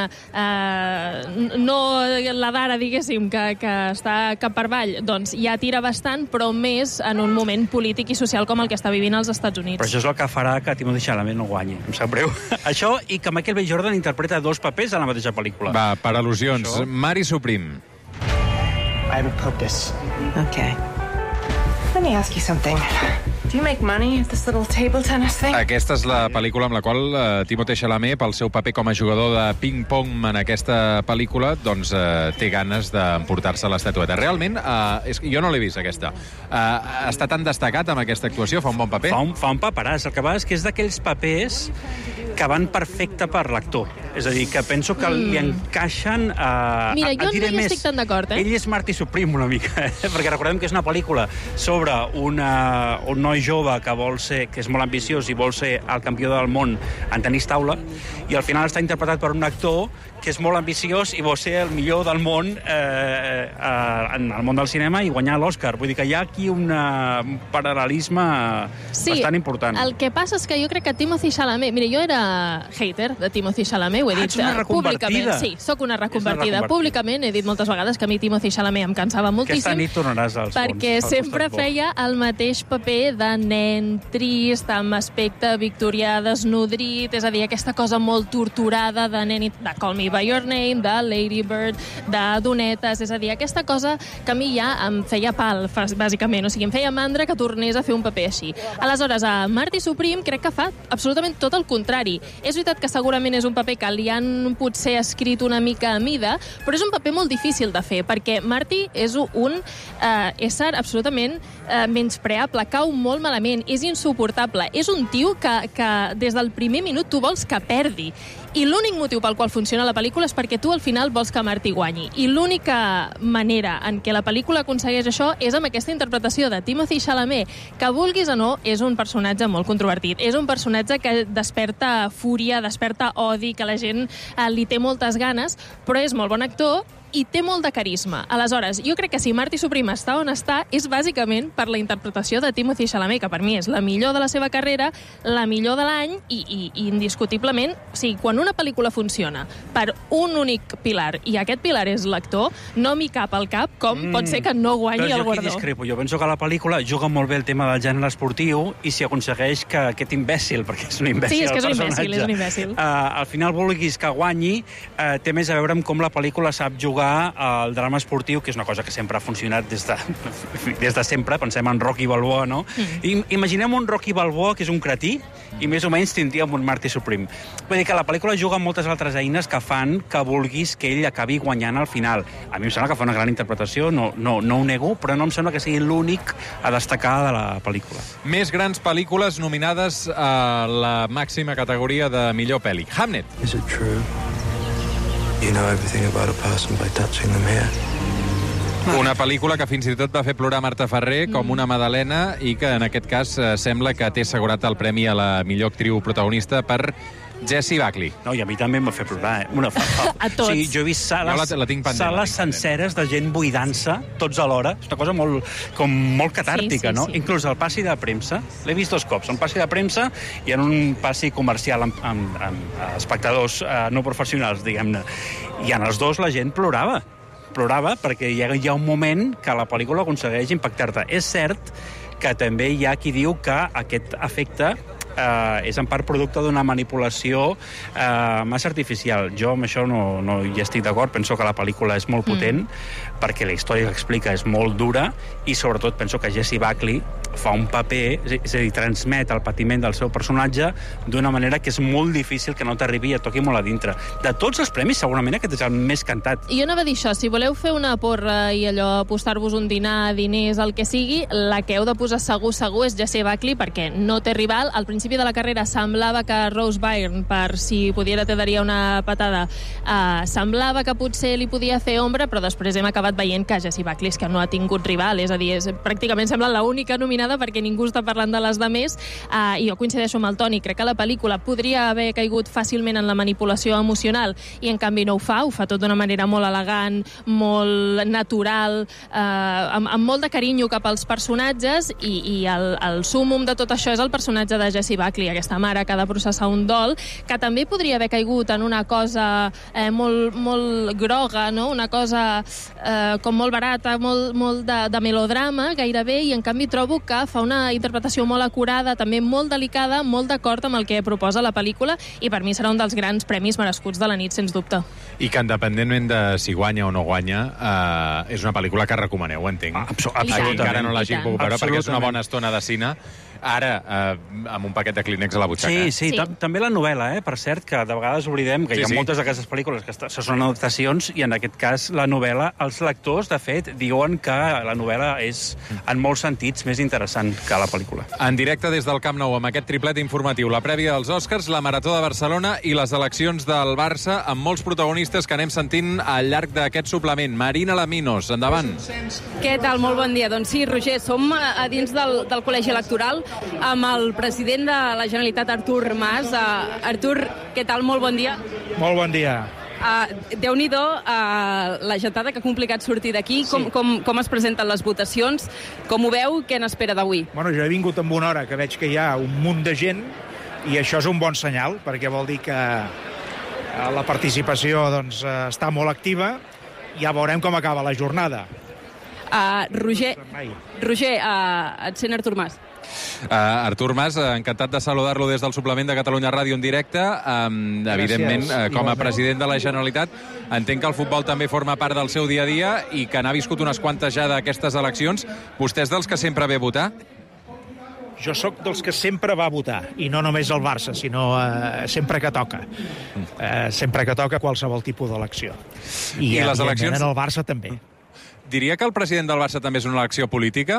eh, no la d'ara, diguéssim, que, que està cap per avall, doncs ja tira bastant, però més en un moment polític i social com el que està vivint als Estats Units. Però això és el que farà que Timothée Chalamet no guanyi, em sap greu. Això i que Michael B. Jordan interpreta dos papers a la mateixa pel·lícula. Va, per al·lusions. Això... Mari Suprim. I have a purpose. Okay. Let me ask you something. Do you make money at this little table tennis thing? Aquesta és la pel·lícula amb la qual eh, Timothée Chalamet, pel seu paper com a jugador de ping-pong en aquesta pel·lícula, doncs eh, té ganes d'emportar-se l'estatueta. Realment, eh, és, jo no l'he vist, aquesta. Eh, està tan destacat amb aquesta actuació? Fa un bon paper? Fa un, fa un paperàs. El que va és que és d'aquells papers que van perfecte per l'actor. És a dir, que penso que mm. li encaixen... Eh, Mira, jo a, a no hi més, estic tan d'acord, eh? Ell és Marty Supreme una mica, eh? Perquè recordem que és una pel·lícula sobre una, un noi jove que vol ser, que és molt ambiciós i vol ser el campió del món en tenis taula, i al final està interpretat per un actor que és molt ambiciós i vol ser el millor del món eh, eh, en el món del cinema i guanyar l'Oscar. Vull dir que hi ha aquí una, un paral·lelisme sí, bastant important. El que passa és que jo crec que Timothée Chalamet... Mira, jo era hater de Timothée Chalamet, ho he ah, dit una públicament. Sí, sóc una reconvertida. Una públicament he dit moltes vegades que a mi Timothée Chalamet em cansava moltíssim. Aquesta nit tornaràs als perquè fons, sempre feia el mateix paper de nen trist, amb aspecte victorià desnodrit, és a dir, aquesta cosa molt torturada de nen, de Call Me By Your Name, de Lady Bird, de donetes, és a dir, aquesta cosa que a mi ja em feia pal, bàsicament, o sigui, em feia mandra que tornés a fer un paper així. Aleshores, a Marty Supreme crec que fa absolutament tot el contrari. És veritat que segurament és un paper que li han potser escrit una mica a mida, però és un paper molt difícil de fer, perquè Marty és un eh, ésser absolutament eh, menyspreable, cau molt malament, és insuportable, és un tio que, que des del primer minut tu vols que perdi. I l'únic motiu pel qual funciona la pel·lícula és perquè tu al final vols que Marty guanyi. I l'única manera en què la pel·lícula aconsegueix això és amb aquesta interpretació de Timothée Chalamet, que vulguis o no, és un personatge molt controvertit. És un personatge que desperta fúria, desperta odi, que la gent eh, li té moltes ganes, però és molt bon actor i té molt de carisma. Aleshores, jo crec que si Marty Supreme està on està és bàsicament per la interpretació de Timothée Chalamet, que per mi és la millor de la seva carrera, la millor de l'any i, i, i indiscutiblement, o sigui, quan una pel·lícula funciona per un únic pilar i aquest pilar és l'actor, no m'hi cap al cap com mm. pot ser que no guanyi el guardó. Però jo aquí discrepo. Jo penso que la pel·lícula juga molt bé el tema del gènere esportiu i si aconsegueix que aquest imbècil, perquè és un imbècil, sí, és que és un imbècil, és un imbècil. Uh, al final vulguis que guanyi, uh, té més a veure amb com la pel·lícula sap jugar al drama esportiu, que és una cosa que sempre ha funcionat des de, des de sempre. Pensem en Rocky Balboa, no? Mm. I, imaginem un Rocky Balboa que és un cretí i més o menys tindríem un Marty Supreme. Vull dir que la pel·lícula juga amb moltes altres eines que fan que vulguis que ell acabi guanyant al final. A mi em sembla que fa una gran interpretació, no, no, no ho nego, però no em sembla que sigui l'únic a destacar de la pel·lícula. Més grans pel·lícules nominades a la màxima categoria de millor pel·li. Hamnet. Is it true? You know everything about a person by touching them here. Una pel·lícula que fins i tot va fer plorar Marta Ferrer com una magdalena i que en aquest cas eh, sembla que té assegurat el premi a la millor actriu protagonista per Jessie Buckley. No, i a mi també em va fer plorar, eh? Una, fa, fa. A tots. Sí, jo he vist sales, la, la tinc pendent, sales la tinc senceres de gent buidant-se tots alhora. És una cosa molt, com molt catàrtica, sí, sí, no? Sí. Inclús el passi de premsa, l'he vist dos cops, un passi de premsa i en un passi comercial amb, amb, amb espectadors eh, no professionals, diguem-ne. I en els dos la gent plorava. Plorava perquè hi ha, hi ha un moment que la pel·lícula aconsegueix impactar-te. És cert que també hi ha qui diu que aquest efecte eh, és en part producte d'una manipulació eh, massa artificial. Jo amb això no, no hi estic d'acord. Penso que la pel·lícula és molt potent mm. perquè la història que explica és molt dura i sobretot penso que Jessie Buckley fa un paper, és a dir, transmet el patiment del seu personatge d'una manera que és molt difícil que no t'arribi i et toqui molt a dintre. De tots els premis, segurament aquest és el més cantat. Jo anava a dir això, si voleu fer una porra i allò, apostar-vos un dinar, diners, el que sigui, la que heu de posar segur, segur és Jessie Buckley, perquè no té rival. Al principi de la carrera semblava que Rose Byrne, per si pudiera te daria una patada, eh, semblava que potser li podia fer ombra, però després hem acabat veient que Jessie Buckley és que no ha tingut rival, és a dir, és, pràcticament sembla l'única nominada perquè ningú està parlant de les demés, uh, i jo coincideixo amb el Toni, crec que la pel·lícula podria haver caigut fàcilment en la manipulació emocional i en canvi no ho fa, ho fa tot d'una manera molt elegant, molt natural, uh, amb, amb molt de carinyo cap als personatges, i, i el, el súmmum de tot això és el personatge de Jessie Buckley, aquesta mare que ha de processar un dol, que també podria haver caigut en una cosa eh, molt, molt groga, no? Una cosa eh, com molt barata, molt, molt de, de melodrama, gairebé, i en canvi trobo que fa una interpretació molt acurada, també molt delicada, molt d'acord amb el que proposa la pel·lícula, i per mi serà un dels grans premis merescuts de la nit, sens dubte. I que, independentment de si guanya o no guanya, eh, és una pel·lícula que recomaneu, entenc. Absolutament. Encara no l'hagi pogut veure, perquè és una bona estona de cine. Ara, eh, amb un paquet de Kleenex a la butxaca. Sí, sí, sí. També la novel·la, eh? Per cert, que de vegades oblidem que sí, hi ha sí. moltes d'aquestes pel·lícules que són adaptacions, i en aquest cas la novel·la, els lectors, de fet, diuen que la novel·la és, en molts sentits, més interessant que la pel·lícula. En directe des del Camp Nou, amb aquest triplet informatiu, la prèvia dels Oscars, la Marató de Barcelona i les eleccions del Barça, amb molts protagonistes que anem sentint al llarg d'aquest suplement. Marina Laminos, endavant. Què tal? Molt bon dia. Doncs sí, Roger, som a dins del, del Col·legi Electoral amb el president de la Generalitat, Artur Mas. Uh, Artur, què tal? Molt bon dia. Molt bon dia. Uh, Déu-n'hi-do uh, la gentada, que complicat sortir d'aquí. Sí. Com, com, com es presenten les votacions? Com ho veu? Què n'espera d'avui? Bueno, jo he vingut amb una hora, que veig que hi ha un munt de gent, i això és un bon senyal, perquè vol dir que la participació doncs, està molt activa. Ja veurem com acaba la jornada. Uh, Roger, Roger uh, et sent Artur Mas. Uh, Artur Mas, encantat de saludar-lo des del suplement de Catalunya Ràdio en directe. Um, evidentment, uh, com a president de la Generalitat, entenc que el futbol també forma part del seu dia a dia i que n'ha viscut unes quantes ja d'aquestes eleccions. Vostè és dels que sempre ve a votar? Jo sóc dels que sempre va votar, i no només el Barça, sinó eh, sempre que toca. Eh, sempre que toca qualsevol tipus d'elecció. I, I les eleccions... en el Barça també. Diria que el president del Barça també és una elecció política?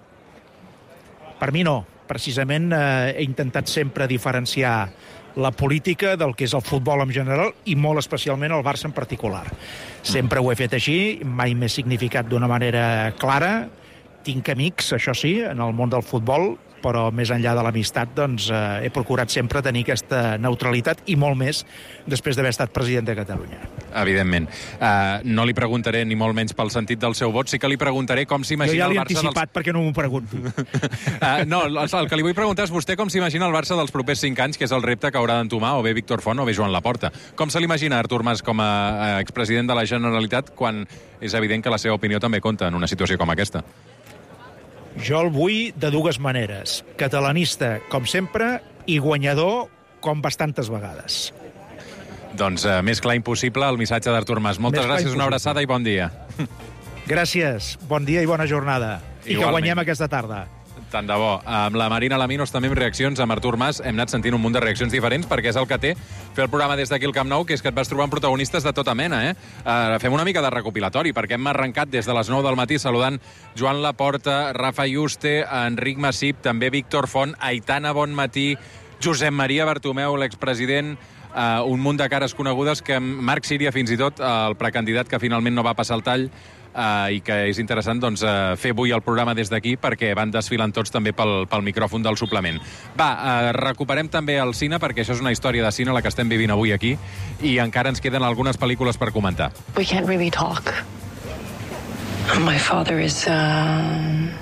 Per mi no. Precisament eh, he intentat sempre diferenciar la política del que és el futbol en general i molt especialment el Barça en particular. Sempre ho he fet així, mai m'he significat d'una manera clara. Tinc amics, això sí, en el món del futbol, però més enllà de l'amistat doncs, eh, he procurat sempre tenir aquesta neutralitat, i molt més després d'haver estat president de Catalunya. Evidentment. Uh, no li preguntaré ni molt menys pel sentit del seu vot, sí que li preguntaré com s'imagina el Barça... Jo ja l'he dels... anticipat dels... perquè no m'ho pregunto. uh, no, el, el que li vull preguntar és vostè com s'imagina el Barça dels propers cinc anys, que és el repte que haurà d'entomar o bé Víctor Font o bé Joan Laporta. Com se l'imagina Artur Mas com a expresident de la Generalitat quan és evident que la seva opinió també compta en una situació com aquesta? Jo el vull de dues maneres. Catalanista, com sempre, i guanyador, com bastantes vegades. Doncs uh, més clar impossible el missatge d'Artur Mas. Moltes gràcies, una abraçada i bon dia. Gràcies, bon dia i bona jornada. I Igualment. Que guanyem aquesta tarda. Tant de bo. Amb la Marina Laminos també amb reaccions, amb Artur Mas hem anat sentint un munt de reaccions diferents, perquè és el que té fer el programa des d'aquí al Camp Nou, que és que et vas trobant protagonistes de tota mena, eh? Uh, fem una mica de recopilatori, perquè hem arrencat des de les nou del matí saludant Joan Laporta, Rafa Yuste, Enric Massip, també Víctor Font, Aitana Bonmatí, Josep Maria Bartomeu, l'expresident, uh, un munt de cares conegudes, que Marc Síria fins i tot, uh, el precandidat que finalment no va passar el tall, Uh, i que és interessant doncs, uh, fer avui el programa des d'aquí perquè van desfilant tots també pel, pel micròfon del suplement. Va, uh, recuperem també el cine perquè això és una història de cine la que estem vivint avui aquí i encara ens queden algunes pel·lícules per comentar. We can't really talk. My father is a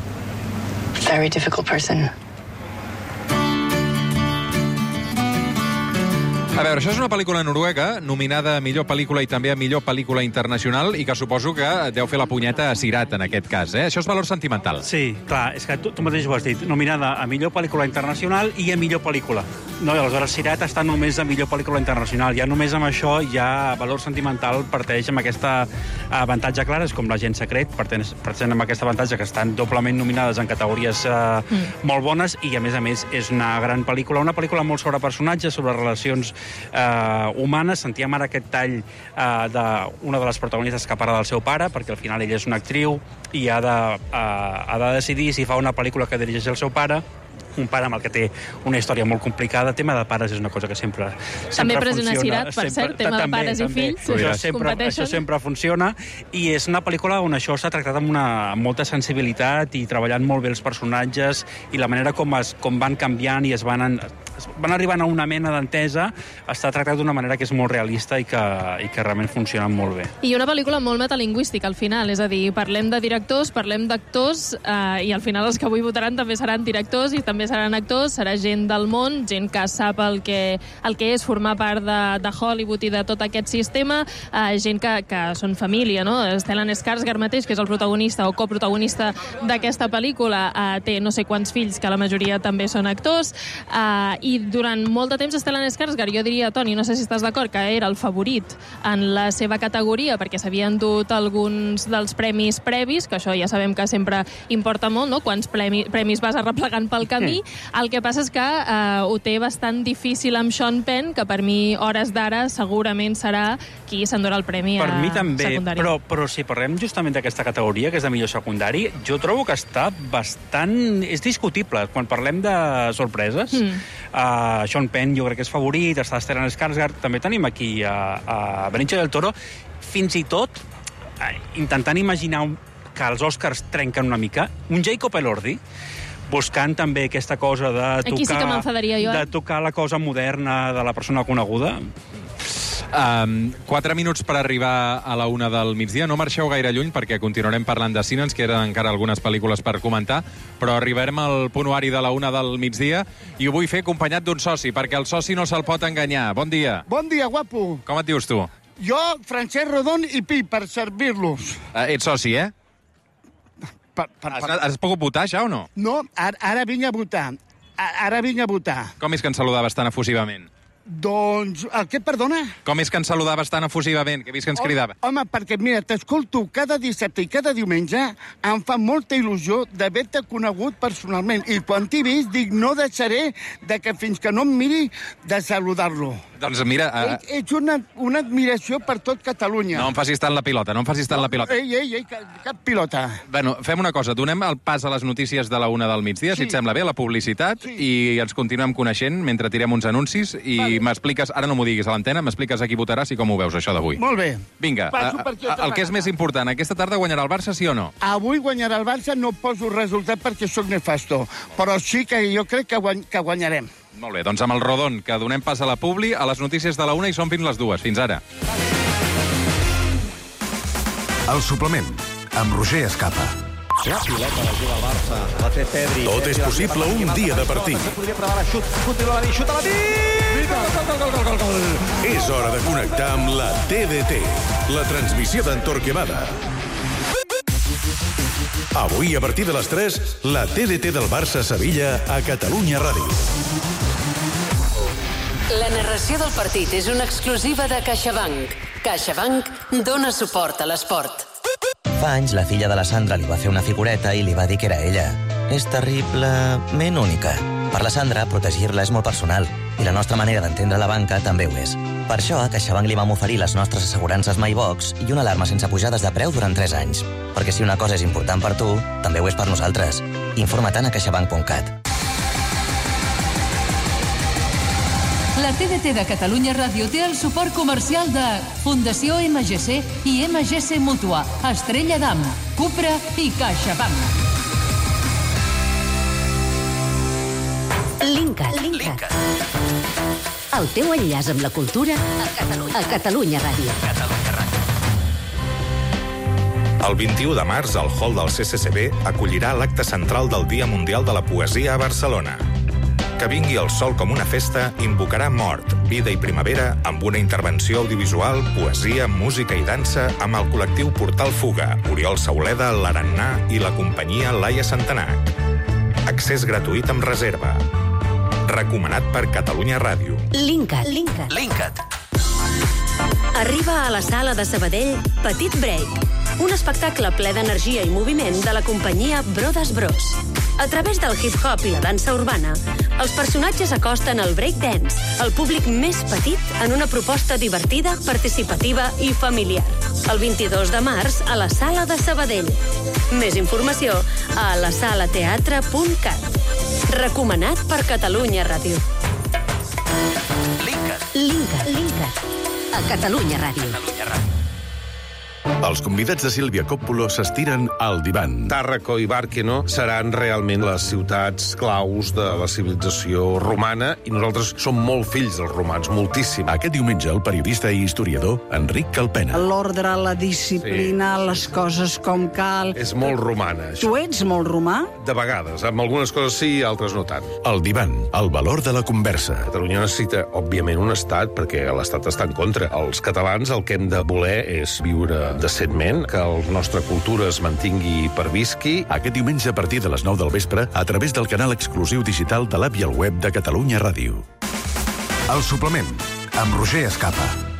very difficult person. A veure, això és una pel·lícula noruega, nominada a millor pel·lícula i també a millor pel·lícula internacional, i que suposo que deu fer la punyeta a Sirat, en aquest cas, eh? Això és valor sentimental. Sí, clar, és que tu, tu mateix ho has dit. Nominada a millor pel·lícula internacional i a millor pel·lícula. No, i aleshores Sirat està només a millor pel·lícula internacional. Ja només amb això ja valor sentimental parteix amb aquesta avantatge clara, és com l'agent secret, parteix amb aquest avantatge que estan doblement nominades en categories eh, mm. molt bones, i a més a més és una gran pel·lícula, una pel·lícula molt sobre personatges, sobre relacions eh, humanes. Sentíem ara aquest tall eh, d'una de les protagonistes que parla del seu pare, perquè al final ella és una actriu i ha de, eh, ha de decidir si fa una pel·lícula que dirigeix el seu pare, un pare amb el que té una història molt complicada. Tema de pares és una cosa que sempre, sempre també funciona. També Sirat, per cert, tema també, de pares també. i fills. Això sempre, això sempre funciona, i és una pel·lícula on això s'ha tractat amb, una, amb molta sensibilitat i treballant molt bé els personatges i la manera com, es, com van canviant i es van, en, es van arribant a una mena d'entesa, està tractat d'una manera que és molt realista i que, i que realment funciona molt bé. I una pel·lícula molt metalingüística al final, és a dir, parlem de directors, parlem d'actors, eh, i al final els que avui votaran també seran directors i també seran actors, serà gent del món, gent que sap el que, el que és formar part de, de Hollywood i de tot aquest sistema, eh, gent que, que són família, no? Stellan Skarsgård mateix, que és el protagonista o coprotagonista d'aquesta pel·lícula, eh, té no sé quants fills, que la majoria també són actors, eh, i durant molt de temps Stellan Skarsgård, jo diria, Toni, no sé si estàs d'acord, que era el favorit en la seva categoria, perquè s'havien dut alguns dels premis previs, que això ja sabem que sempre importa molt, no? Quants premis, premis vas arreplegant pel camí. El que passa és que eh, ho té bastant difícil amb Sean Penn, que per mi, hores d'ara, segurament serà qui s'endurà el premi a secundari. Per mi també, secundari. però, però si parlem justament d'aquesta categoria, que és de millor secundari, jo trobo que està bastant... És discutible. Quan parlem de sorpreses, mm. uh, Sean Penn jo crec que és favorit, està Stellan Skarsgård, també tenim aquí a, a Benicio del Toro, fins i tot uh, intentant imaginar un, que els Oscars trenquen una mica, un Jacob Elordi, buscant també aquesta cosa de Aquí sí que m'enfadaria jo, eh? de tocar la cosa moderna de la persona coneguda. Um, quatre minuts per arribar a la una del migdia. No marxeu gaire lluny perquè continuarem parlant de cine. Ens queden encara algunes pel·lícules per comentar, però arribarem al puntuari de la una del migdia i ho vull fer acompanyat d'un soci, perquè el soci no se'l pot enganyar. Bon dia. Bon dia, guapo. Com et dius tu? Jo, Francesc Rodon i Pi, per servir-los. Uh, ets soci, eh? Per, per, per... Has, has pogut votar, ja, o no? No, ara, ara vinc a votar. Ara vinc a votar. Com és que ens saludaves tan efusivament? Doncs... El què, perdona? Com és que ens saludaves tan efusivament, que he vist que ens cridava? Home, perquè, mira, t'escolto cada dissabte i cada diumenge, em fa molta il·lusió d'haver-te conegut personalment. I quan t'he vist, dic, no deixaré de que fins que no em miri de saludar-lo. Doncs mira... Uh... Ets, ets una, una admiració per tot Catalunya. No em facis tant la pilota, no em facis tant la pilota. Ei, ei, ei, cap, cap pilota. Bueno, fem una cosa, donem el pas a les notícies de la una del migdia, sí. Si et sembla bé, la publicitat, sí. I ens continuem coneixent mentre tirem uns anuncis i vale. M'expliques, ara no m'ho diguis a l'antena, m'expliques a qui votaràs i com ho veus, això d'avui. Molt bé. Vinga, a, a, el que és més important, aquesta tarda guanyarà el Barça, sí o no? Avui guanyarà el Barça, no poso resultat perquè sóc nefasto, però sí que jo crec que, guany, que guanyarem. Molt bé, doncs amb el Rodon, que donem pas a la publi, a les notícies de la una i són fins les dues. Fins ara. El suplement, amb Roger Escapa. La pilota la juga el Barça, la té Pedri. Tot és possible un dia de partit. Podria provar la xut, continua la xut a la dit! Gol, gol, gol, gol, gol! És hora de connectar amb la T D T, la transmissió d'en Torquemada. Avui, a partir de les tres, la T D T del Barça-Sevilla a Catalunya Ràdio. La narració del partit és una exclusiva de CaixaBank. CaixaBank dona suport a l'esport. Fa anys la filla de la Sandra li va fer una figureta i li va dir que era ella. És terriblement única. Per la Sandra, protegir-la és molt personal i la nostra manera d'entendre la banca també ho és. Per això, a CaixaBank li vam oferir les nostres assegurances MyBox i una alarma sense pujades de preu durant tres anys. Perquè si una cosa és important per tu, també ho és per nosaltres. Informa't a caixabank punt cat. La T D T de Catalunya Ràdio té el suport comercial de Fundació M G C i M G C Mútua, Estrella Damm, Cupra i CaixaBank. Linkat. Linkat. El teu enllaç amb la cultura a Catalunya, a Catalunya Ràdio. Catalunya Ràdio. El vint-i-u de març, el hall del C C C B acollirà l'acte central del Dia Mundial de la Poesia a Barcelona. que vingui el sol com una festa invocarà mort, vida i primavera amb una intervenció audiovisual, poesia, música i dansa amb el col·lectiu Portal Fuga, Oriol Sauleda, l'Arannà i la companyia Laia Santanac. Accés gratuït amb reserva. Recomanat per Catalunya Ràdio. Linkat. Linkat. Linkat. Arriba a la sala de Sabadell Petit Break, un espectacle ple d'energia i moviment de la companyia Brothers Bros. A través del hip-hop i la dansa urbana, els personatges acosten al breakdance, el públic més petit en una proposta divertida, participativa i familiar. El vint-i-dos de març a la Sala de Sabadell. Més informació a la sala teatre punt cat. Recomanat per Catalunya Ràdio. Linkat. Linkat. Linkat. A Catalunya Ràdio. Catalunya Ràdio. Els convidats de Sílvia Coppola s'estiren al divan. Tàrraco i Bàrqueno seran realment les ciutats claus de la civilització romana i nosaltres som molt fills dels romans, moltíssim. Aquest diumenge el periodista i historiador Enric Calpena. L'ordre, la disciplina, sí. Les coses com cal. És molt romana, això. Tu ets molt romà? De vegades, amb algunes coses sí i altres no tant. El divan, el valor de la conversa. Catalunya necessita, òbviament, un estat, perquè l'estat està en contra. Els catalans el que hem de voler és viure decentment, que la nostra cultura es mantingui per visqui. Aquest diumenge a partir de les nou del vespre a través del canal exclusiu digital de l'app i el web de Catalunya Ràdio. El suplement, amb Roger Escapa.